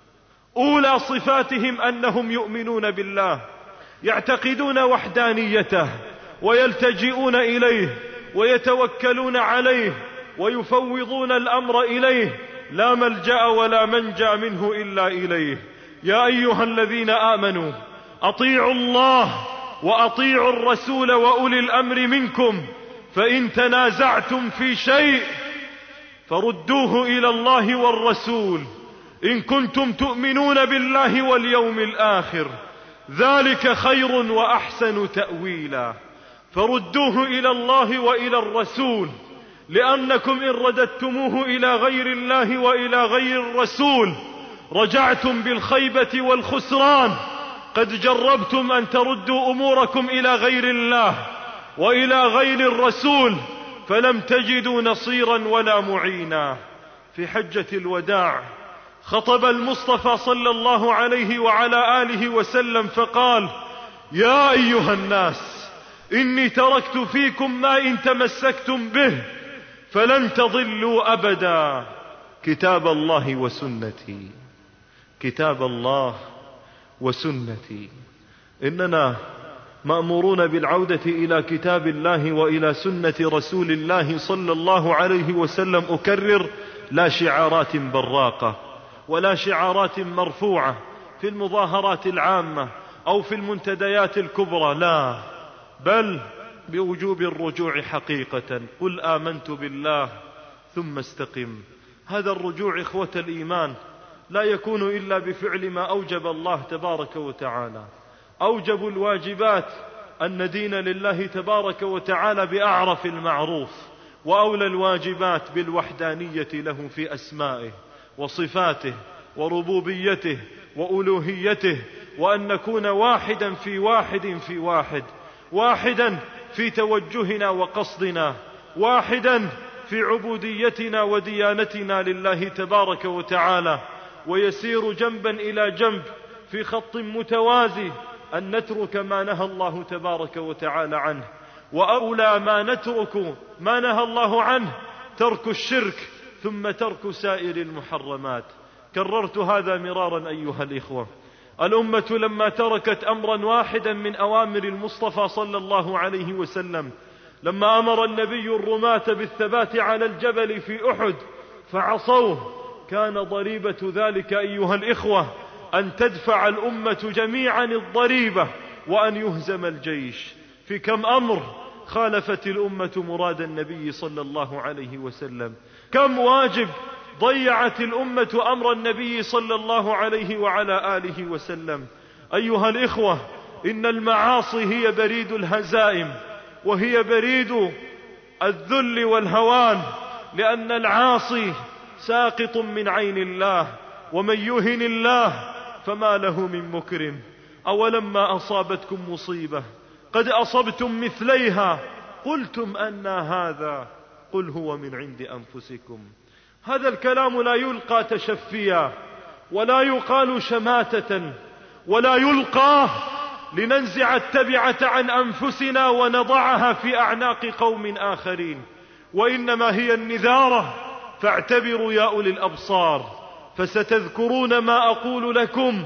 Speaker 3: أولى صفاتهم أنهم يؤمنون بالله، يعتقدون وحدانيته ويلتجئون إليه ويتوكلون عليه ويفوضون الأمر إليه، لا ملجأ ولا منجا منه إلا إليه. يا أيها الذين آمنوا أطيعوا الله وأطيعوا الرسول وأولي الأمر منكم، فإن تنازعتم في شيء فردوه إلى الله والرسول إن كنتم تؤمنون بالله واليوم الآخر، ذلك خير وأحسن تأويلا. فردوه إلى الله وإلى الرسول، لأنكم إن رددتموه إلى غير الله وإلى غير الرسول رجعتم بالخيبة والخسران. قد جربتم أن تردوا أموركم إلى غير الله وإلى غير الرسول فلم تجدوا نصيرا ولا معينا. في حجة الوداع خطب المصطفى صلى الله عليه وعلى آله وسلم فقال: يا أيها الناس، إني تركت فيكم ما إن تمسكتم به فلن تضلوا أبدا، كتاب الله وسنتي. كتاب الله وسنتي. إننا مأمورون بالعودة إلى كتاب الله وإلى سنة رسول الله صلى الله عليه وسلم. أكرر: لا شعارات براقة ولا شعارات مرفوعة في المظاهرات العامة أو في المنتديات الكبرى، لا، بل بوجوب الرجوع حقيقة. قل آمنت بالله ثم استقم. هذا الرجوع إخوة الإيمان لا يكون إلا بفعل ما أوجب الله تبارك وتعالى. أوجب الواجبات أن ندين لله تبارك وتعالى بأعرف المعروف، وأولى الواجبات بالوحدانية له في أسمائه وصفاته وربوبيته وألوهيته، وأن نكون واحدا في واحد في واحد، واحدا في توجهنا وقصدنا، واحدا في عبوديتنا وديانتنا لله تبارك وتعالى، ويسير جنبا إلى جنب في خط متوازي أن نترك ما نهى الله تبارك وتعالى عنه. وأولى ما نترك ما نهى الله عنه ترك الشرك، ثم ترك سائر المحرمات. كررت هذا مرارا أيها الإخوة. الأمة لما تركت أمرا واحدا من أوامر المصطفى صلى الله عليه وسلم، لما أمر النبي الرماة بالثبات على الجبل في أحد فعصوه، كان ضريبة ذلك أيها الإخوة أن تدفع الأمة جميعا الضريبة وأن يهزم الجيش. في كم أمر خالفت الأمة مراد النبي صلى الله عليه وسلم، كم واجب ضيعت الأمة أمر النبي صلى الله عليه وعلى آله وسلم. أيها الإخوة، إن المعاصي هي بريد الهزائم، وهي بريد الذل والهوان، لأن العاصي ساقط من عين الله، ومن يهن الله فما له من مكرم. أولما أصابتكم مصيبة قد أصبتم مثليها قلتم أنى هذا قل هو من عند أنفسكم. هذا الكلام لا يلقى تشفيا، ولا يقال شماتة، ولا يلقى لننزع التبعة عن أنفسنا ونضعها في أعناق قوم آخرين، وإنما هي النذارة. فاعتبروا يا أولي الأبصار، فستذكرون ما أقول لكم،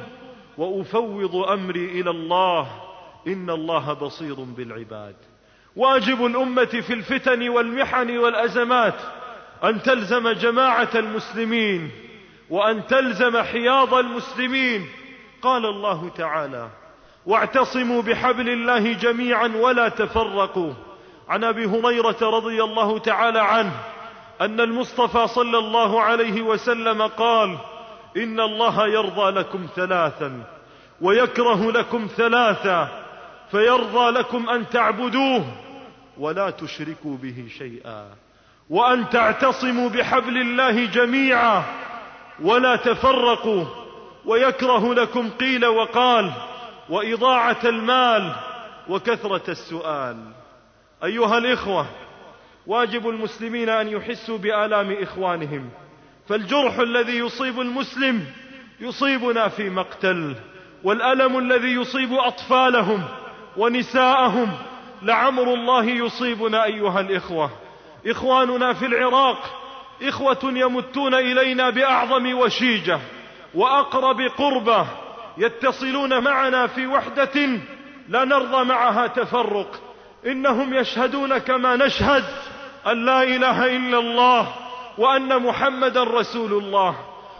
Speaker 3: وأفوض أمري إلى الله، إن الله بصير بالعباد. واجب الأمة في الفتن والمحن والأزمات أن تلزم جماعة المسلمين، وأن تلزم حياض المسلمين. قال الله تعالى: واعتصموا بحبل الله جميعا ولا تفرقوا. عن أبي هريرة رضي الله تعالى عنه أن المصطفى صلى الله عليه وسلم قال: إن الله يرضى لكم ثلاثا ويكره لكم ثلاثا، فيرضى لكم أن تعبدوه ولا تشركوا به شيئا، وأن تعتصموا بحبل الله جميعا ولا تفرقوا، ويكره لكم قيل وقال وإضاعة المال وكثرة السؤال. أيها الإخوة، واجب المسلمين أن يحسوا بآلام إخوانهم، فالجرح الذي يصيب المسلم يصيبنا في مقتل، والألم الذي يصيب أطفالهم ونساءهم لعمر الله يصيبنا. أيها الإخوة، إخواننا في العراق إخوة يمتون إلينا بأعظم وشيجة وأقرب قربة، يتصلون معنا في وحدة لا نرضى معها تفرق. إنهم يشهدون كما نشهد أن لا إله إلا الله وأن محمدا رسول الله.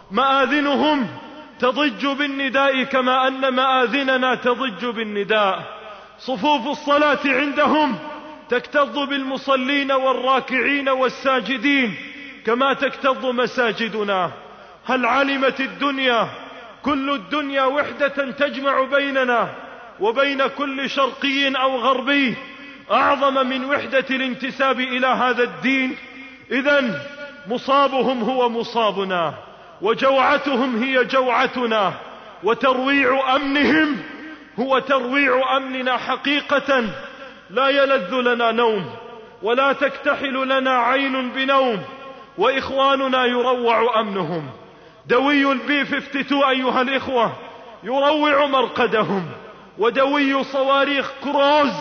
Speaker 3: مآذنهم تضج بالنداء كما أن مآذننا تضج بالنداء. صفوف الصلاة عندهم تكتظ بالمصلين والراكعين والساجدين كما تكتظ مساجدنا. هل علمت الدنيا كل الدنيا وحدة تجمع بيننا وبين كل شرقي أو غربي أعظم من وحدة الانتساب إلى هذا الدين؟ إذن مصابهم هو مصابنا، وجوعتهم هي جوعتنا، وترويع أمنهم هو ترويع أمننا حقيقة. لا يلذ لنا نوم ولا تكتحل لنا عين بنوم، وإخواننا يروع أمنهم. دوي البي خمسة وخمسين أيها الإخوة يروع مرقدهم، ودوي صواريخ كروز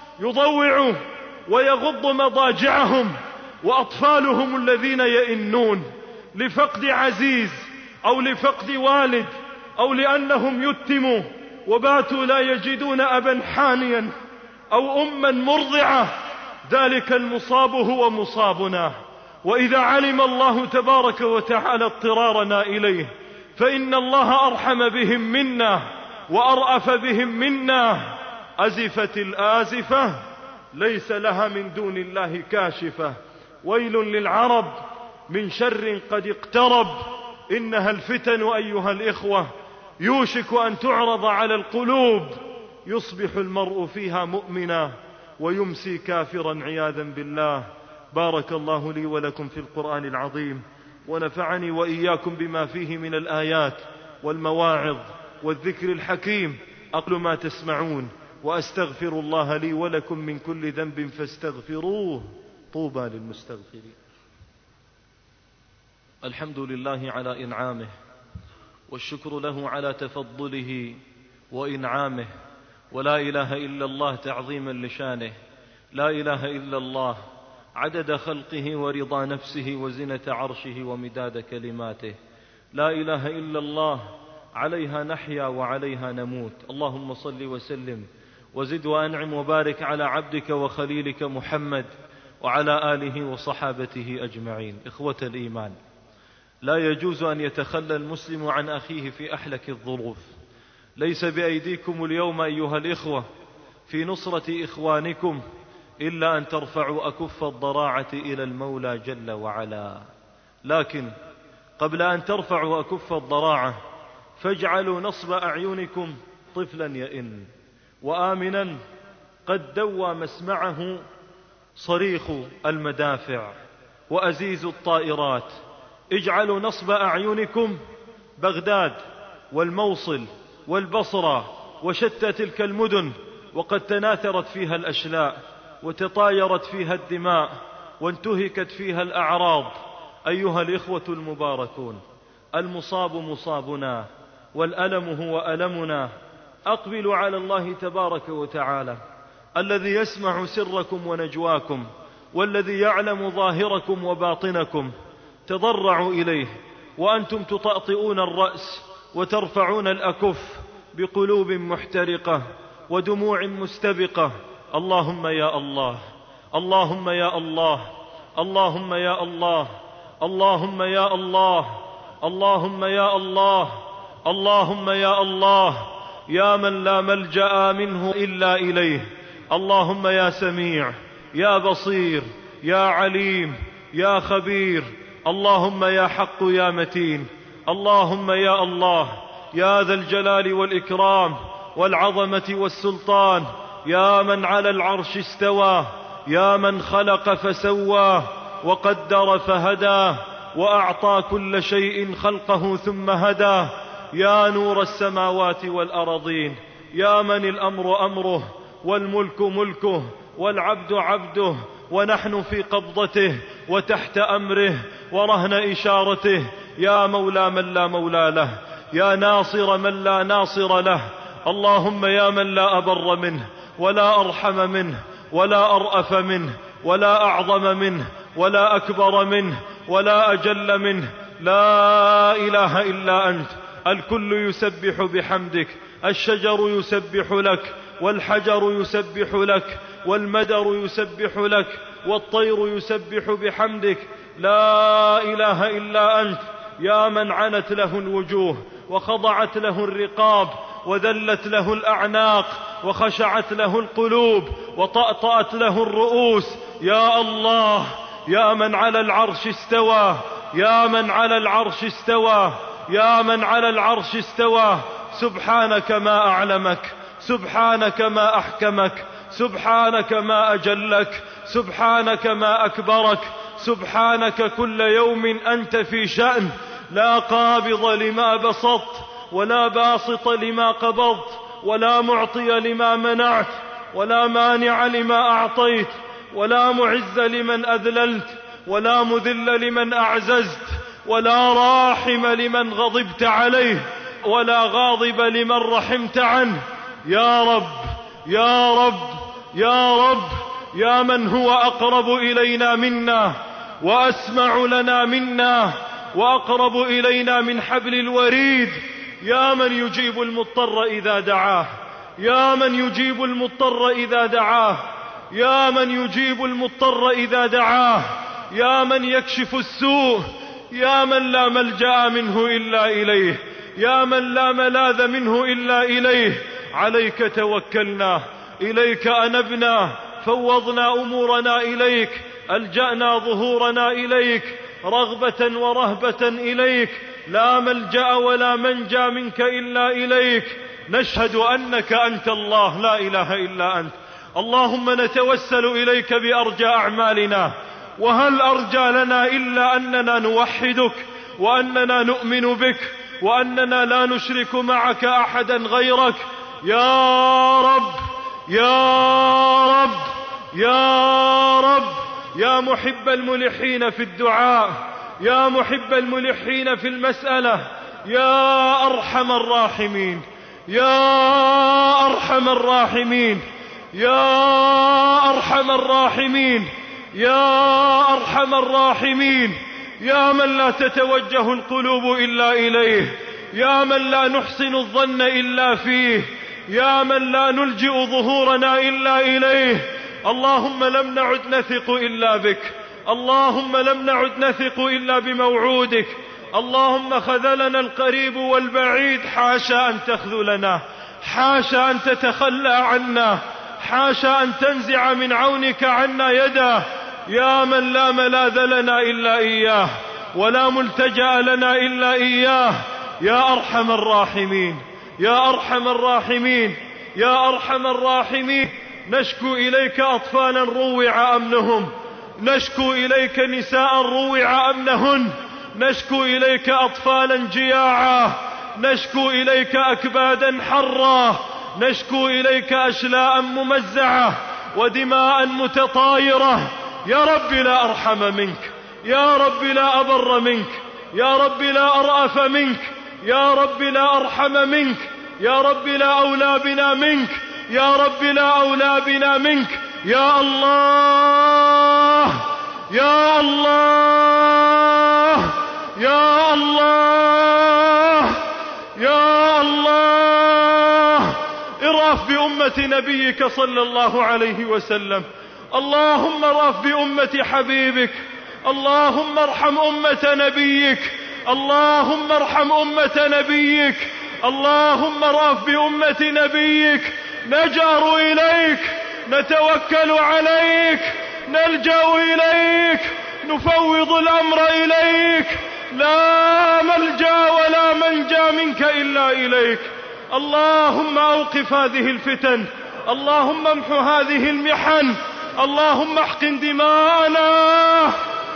Speaker 3: يضوع ويغض مضاجعهم، وأطفالهم الذين يئنون لفقد عزيز أو لفقد والد أو لأنهم يتموا وباتوا لا يجدون أبا حانيا أو أما مرضعة، ذلك المصاب هو مصابنا. وإذا علم الله تبارك وتعالى اضطرارنا إليه فإن الله أرحم بهم منا وأرأف بهم منا. أزفت الآزفة ليس لها من دون الله كاشفة. ويل للعرب من شر قد اقترب. إنها الفتن أيها الإخوة يوشك أن تعرض على القلوب، يصبح المرء فيها مؤمنا ويمسي كافرا عياذا بالله. بارك الله لي ولكم في القرآن العظيم، ونفعني وإياكم بما فيه من الآيات والمواعظ والذكر الحكيم. أقول ما تسمعون وأستغفر الله لي ولكم من كل ذنب فاستغفروه. طوبى للمستغفرين. الحمد لله على إنعامه، والشكر له على تفضله وإنعامه، ولا إله إلا الله تعظيما لشانه. لا إله إلا الله عدد خلقه ورضا نفسه وزنة عرشه ومداد كلماته. لا إله إلا الله عليها نحيا وعليها نموت. اللهم صل وسلم وزد وأنعم وبارك على عبدك وخليلك محمد وعلى آله وصحابته أجمعين. إخوة الإيمان، لا يجوز أن يتخلى المسلم عن أخيه في أحلك الظروف. ليس بأيديكم اليوم أيها الإخوة في نصرة إخوانكم إلا أن ترفعوا أكف الضراعة إلى المولى جل وعلا. لكن قبل أن ترفعوا أكف الضراعة فاجعلوا نصب أعينكم طفلا يئن وآمنا قد دوى مسمعه صريخ المدافع وأزيز الطائرات. اجعلوا نصب أعينكم بغداد والموصل والبصرة وشتى تلك المدن وقد تناثرت فيها الأشلاء وتطايرت فيها الدماء وانتهكت فيها الأعراض. أيها الإخوة المباركون، المصاب مصابنا والألم هو ألمنا. أقبلوا على الله تبارك وتعالى الذي يسمع سركم ونجواكم والذي يعلم ظاهركم وباطنكم. تضرعوا إليه وأنتم تطأطئون الرأس وترفعون الأكف بقلوب محترقة ودموع مستبقة. اللهم يا الله، اللهم يا الله، اللهم يا الله، اللهم يا الله، اللهم يا الله، اللهم يا الله، يا من لا ملجأ منه إلا إليه. اللهم يا سميع، يا بصير، يا عليم، يا خبير. اللهم يا حق يا متين. اللهم يا الله، يا ذا الجلال والإكرام والعظمة والسلطان، يا من على العرش استوى، يا من خلق فسوى وقدر فهدى وأعطى كل شيء خلقه ثم هدى. يا نور السماوات والأرضين، يا من الأمر أمره والملك ملكه والعبد عبده، ونحن في قبضته وتحت أمره ورهن إشارته. يا مولى من لا مولى له، يا ناصر من لا ناصر له. اللهم يا من لا أبر منه ولا أرحم منه ولا أرأف منه ولا أعظم منه ولا أكبر منه ولا أجل منه. لا إله إلا أنت. الكل يسبح بحمدك، الشجر يسبح لك والحجر يسبح لك والمدر يسبح لك والطير يسبح بحمدك. لا إله إلا أنت. يا من عنت له الوجوه وخضعت له الرقاب وذلت له الأعناق وخشعت له القلوب وطأطأت له الرؤوس. يا الله، يا من على العرش استوى، يا من على العرش استوى، يا من على العرش استوى. سبحانك ما أعلمك، سبحانك ما أحكمك، سبحانك ما أجلك، سبحانك ما أكبرك، سبحانك كل يوم أنت في شأن. لا قابض لما بسطت ولا باسط لما قبضت ولا معطي لما منعت ولا مانع لما أعطيت ولا معز لمن أذللت ولا مذل لمن أعززت ولا راحم لمن غضبت عليه ولا غاضب لمن رحمت عنه. يا رب، يا رب، يا رب، يا من هو أقرب إلينا منا وأسمع لنا منا وأقرب إلينا من حبل الوريد. يا من يجيب المضطر إذا دعاه، يا من يجيب المضطر إذا دعاه، يا من يجيب المضطر إذا دعاه، يا من يكشف السوء، يا من لا ملجأ منه إلا إليه، يا من لا ملاذ منه إلا إليه. عليك توكلنا، إليك أنبنا، فوضنا أمورنا إليك، ألجأنا ظهورنا إليك، رغبة ورهبة إليك، لا ملجأ ولا منجى منك إلا إليك. نشهد أنك أنت الله، لا إله إلا أنت. اللهم نتوسل إليك بأرجى أعمالنا، وهل أرجى لنا إلا أننا نوحدك، وأننا نؤمن بك، وأننا لا نشرك معك أحدا غيرك. يا رب يا رب يا رب، يا محب الملحين في الدعاء، يا محب الملحين في المسألة، يا أرحم الراحمين، يا أرحم الراحمين، يا أرحم الراحمين، يا أرحم الراحمين، يا من لا تتوجه القلوب إلا إليه، يا من لا نحسن الظن إلا فيه، يا من لا نلجئ ظهورنا إلا إليه. اللهم لم نعد نثق إلا بك، اللهم لم نعد نثق إلا بموعودك. اللهم خذلنا القريب والبعيد، حاشا أن تخذلنا، حاشا أن تتخلى عنا، حاشا أن تنزع من عونك عنا يدا. يا من لا ملاذ لنا إلا إياه، ولا ملتجأ لنا إلا إياه. يا أرحم الراحمين، يا أرحم الراحمين، يا أرحم الراحمين. نشكو إليك أطفالا روع أمنهم، نشكو إليك نساء روع أمنهن، نشكو إليك أطفالا جياعا، نشكو إليك أكبادا حرا، نشكو إليك أشلاء ممزعة ودماء متطايرة. يا رب لا أرحم منك، يا رب لا أبر منك، يا رب لا أرأف منك، يا رب لا أرحم منك، يا رب لا أولى بنا منك، يا رب لا أولى بنا منك. يا الله يا الله يا الله يا الله، ارأف بأمة نبيك صلى الله عليه وسلم. اللهم ارأف بأمة حبيبك، اللهم ارحم أمة نبيك، اللهم ارحم أمة نبيك، اللهم ارأف بأمة نبيك. نجأر إليك، نتوكل عليك، نلجأ إليك، نفوض الأمر إليك، لا ملجأ ولا منجى منك إلا إليك. اللهم أوقف هذه الفتن، اللهم امح هذه المحن، اللهم احقن دماءنا،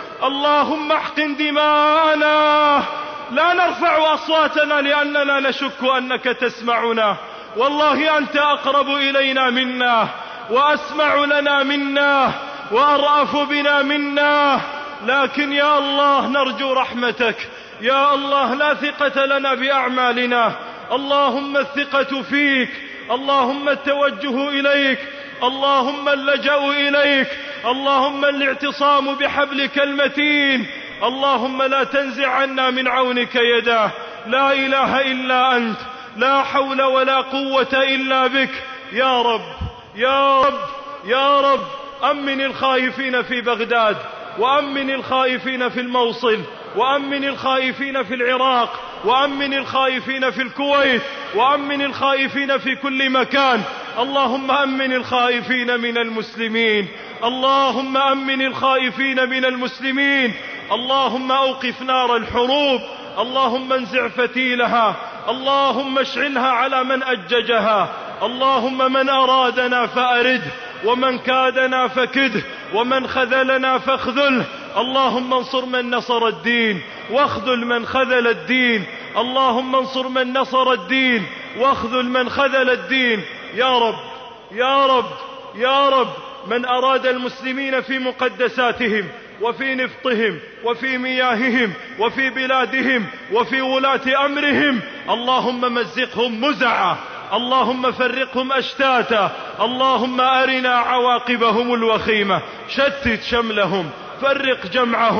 Speaker 3: اللهم احقن دماءنا. لا نرفع أصواتنا لأننا نشك أنك تسمعنا، والله أنت أقرب إلينا منا، وأسمع لنا منا، وأرأف بنا منا. لكن يا الله نرجو رحمتك، يا الله لا ثقة لنا بأعمالنا. اللهم الثقة فيك، اللهم التوجه إليك، اللهم اللجأ إليك، اللهم الاعتصام بحبلك المتين. اللهم لا تنزع عنا من عونك يدا، لا إله إلا أنت، لا حول ولا قوة إلا بك. يا رب يا رب يا رب، أمن الخائفين في بغداد، وأمن الخائفين في الموصل، وأمن الخائفين في العراق، وأمن الخائفين في الكويت، وأمن الخائفين في كل مكان. اللهم أمن الخائفين من المسلمين، اللهم أمن الخائفين من المسلمين. اللهم أوقف نار الحروب، اللهم انزع فتيلها، اللهم اشعلها على من أججها. اللهم من أرادنا فأرده، ومن كادنا فكده، ومن خذلنا فاخذله. اللهم انصر من نصر الدين، واخذل من خذل الدين. اللهم انصر من نصر الدين، واخذل من خذل الدين. يا رب يا رب يا رب، من أراد المسلمين في مقدساتهم، وفي نفطهم، وفي مياههم، وفي بلادهم، وفي ولاة أمرهم، اللهم مزقهم مزعا، اللهم فرقهم أشتاتا، اللهم أرنا عواقبهم الوخيمة، شتت شملهم، فرق جمعهم،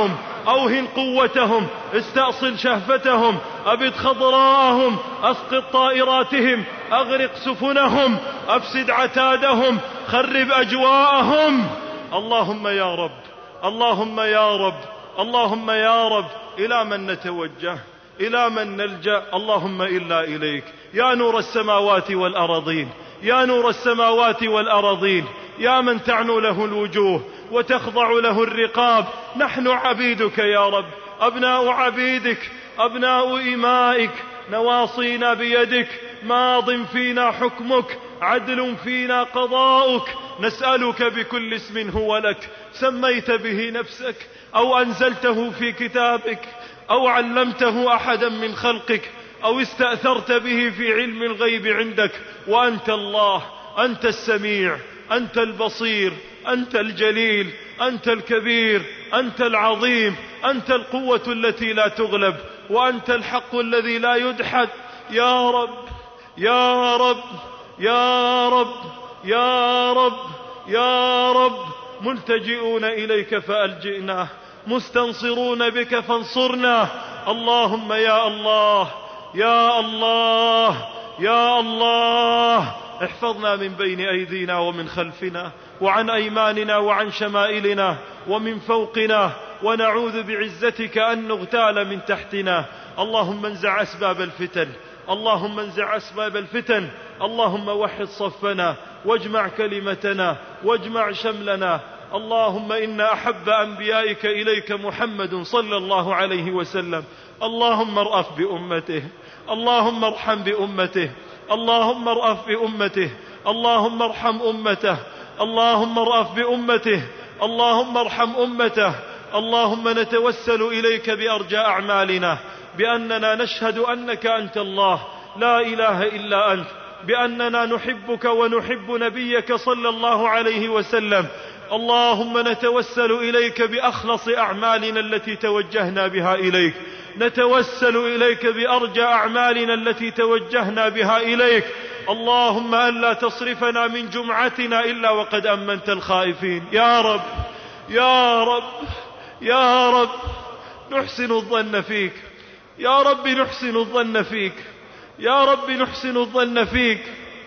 Speaker 3: أوهن قوتهم، استأصل شهفتهم، أبد خضراءهم، أسقط طائراتهم، أغرق سفنهم، أفسد عتادهم، خرب أجواءهم. اللهم يا رب، اللهم يا رب، اللهم يا رب، إلى من نتوجه؟ إلى من نلجأ؟ اللهم إلا إليك يا نور السماوات والأراضين، يا نور السماوات والأراضين، يا من تعنو له الوجوه وتخضع له الرقاب. نحن عبيدك يا رب، أبناء عبيدك، أبناء إمائك، نواصينا بيدك، ماض فينا حكمك، عدل فينا قضاؤك. نسألك بكل اسم هو لك سميت به نفسك أو أنزلته في كتابك أو علمته أحدا من خلقك أو استأثرت به في علم الغيب عندك، وأنت الله، أنت السميع، أنت البصير، أنت الجليل، أنت الكبير، أنت العظيم، أنت القوة التي لا تغلب، وأنت الحق الذي لا يدحد. يا رب يا رب يا رب يا رب يا رب، ملتجئون إليك فألجئنا، مستنصرون بك فانصرنا. اللهم يا الله يا الله يا الله، احفظنا من بين أيدينا ومن خلفنا وعن أيماننا وعن شمائلنا ومن فوقنا، ونعوذ بعزتك أن نغتال من تحتنا. اللهم انزع أسباب الفتن، اللهم انزع أسباب الفتن، اللهم وحد صفنا واجمع كلمتنا واجمع شملنا. اللهم إن أحب أنبيائك إليك محمد صلى الله عليه وسلم. اللهم ارأف بأمته، اللهم ارحم بأمته، اللهم ارأف بأمته، اللهم ارحم أمته، اللهم ارأف بأمته، اللهم ارحم أمته. اللهم نتوسل إليك بأرجى أعمالنا بأننا نشهد أنك أنت الله لا إله إلا أنت، بأننا نحبك ونحب نبيك صلى الله عليه وسلم. اللهم نتوسل إليك بأخلص أعمالنا التي توجهنا بها إليك، نتوسل إليك بأرجى أعمالنا التي توجهنا بها إليك. اللهم ألا تصرفنا من جمعتنا إلا وقد أمنت الخائفين. يا رب يا رب يا رب، نحسن الظن فيك، يا رب نحسن الظن فيك، يا رب نحسن الظن فيك،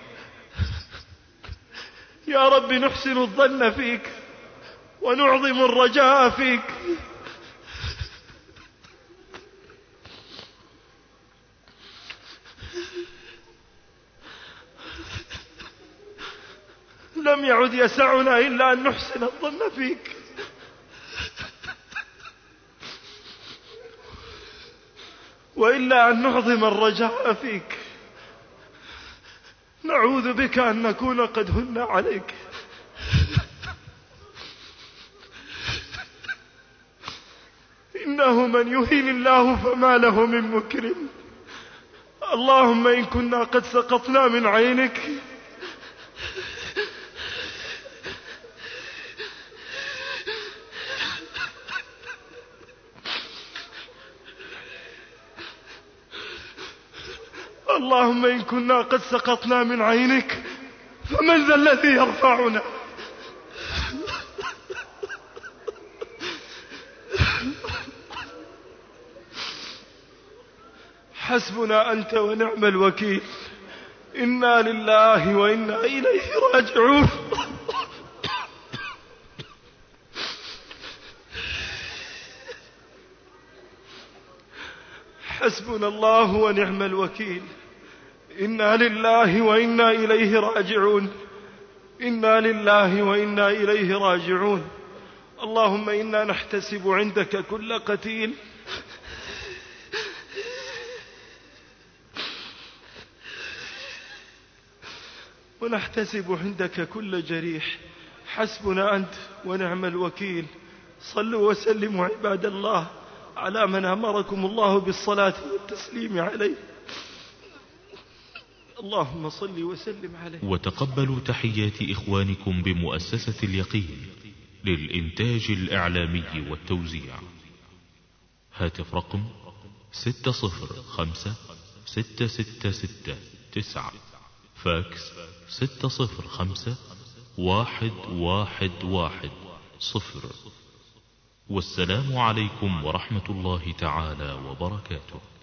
Speaker 3: يا رب نحسن الظن فيك ونعظم الرجاء فيك. لم يعد يسعنا إلا أن نحسن الظن فيك، وإلا أن نعظم الرجاء فيك. نعوذ بك أن نكون قد هنا عليك. إنه من يهين الله فما له من مكرم. اللهم إن كنا قد سقطنا من عينك اللهم إن كنا قد سقطنا من عينك فمن ذا الذي يرفعنا؟ حسبنا أنت ونعم الوكيل. إنا لله وإنا إليه راجعون. حسبنا الله ونعم الوكيل. إنا لله وإنا إليه راجعون. إنا لله وإنا إليه راجعون. اللهم إنا نحتسب عندك كل قتيل، ونحتسب عندك كل جريح. حسبنا أنت ونعم الوكيل. صلوا وسلموا عباد الله على من أمركم الله بالصلاة والتسليم عليه. اللهم صل وسلم عليه.
Speaker 4: وتقبلوا تحيات إخوانكم بمؤسسة اليقين للإنتاج الإعلامي والتوزيع. هاتف رقم ستة صفر خمسة ستة ستة ستة تسعة، فاكس ستة صفر خمسة واحد واحد واحد صفر. والسلام عليكم ورحمة الله تعالى وبركاته.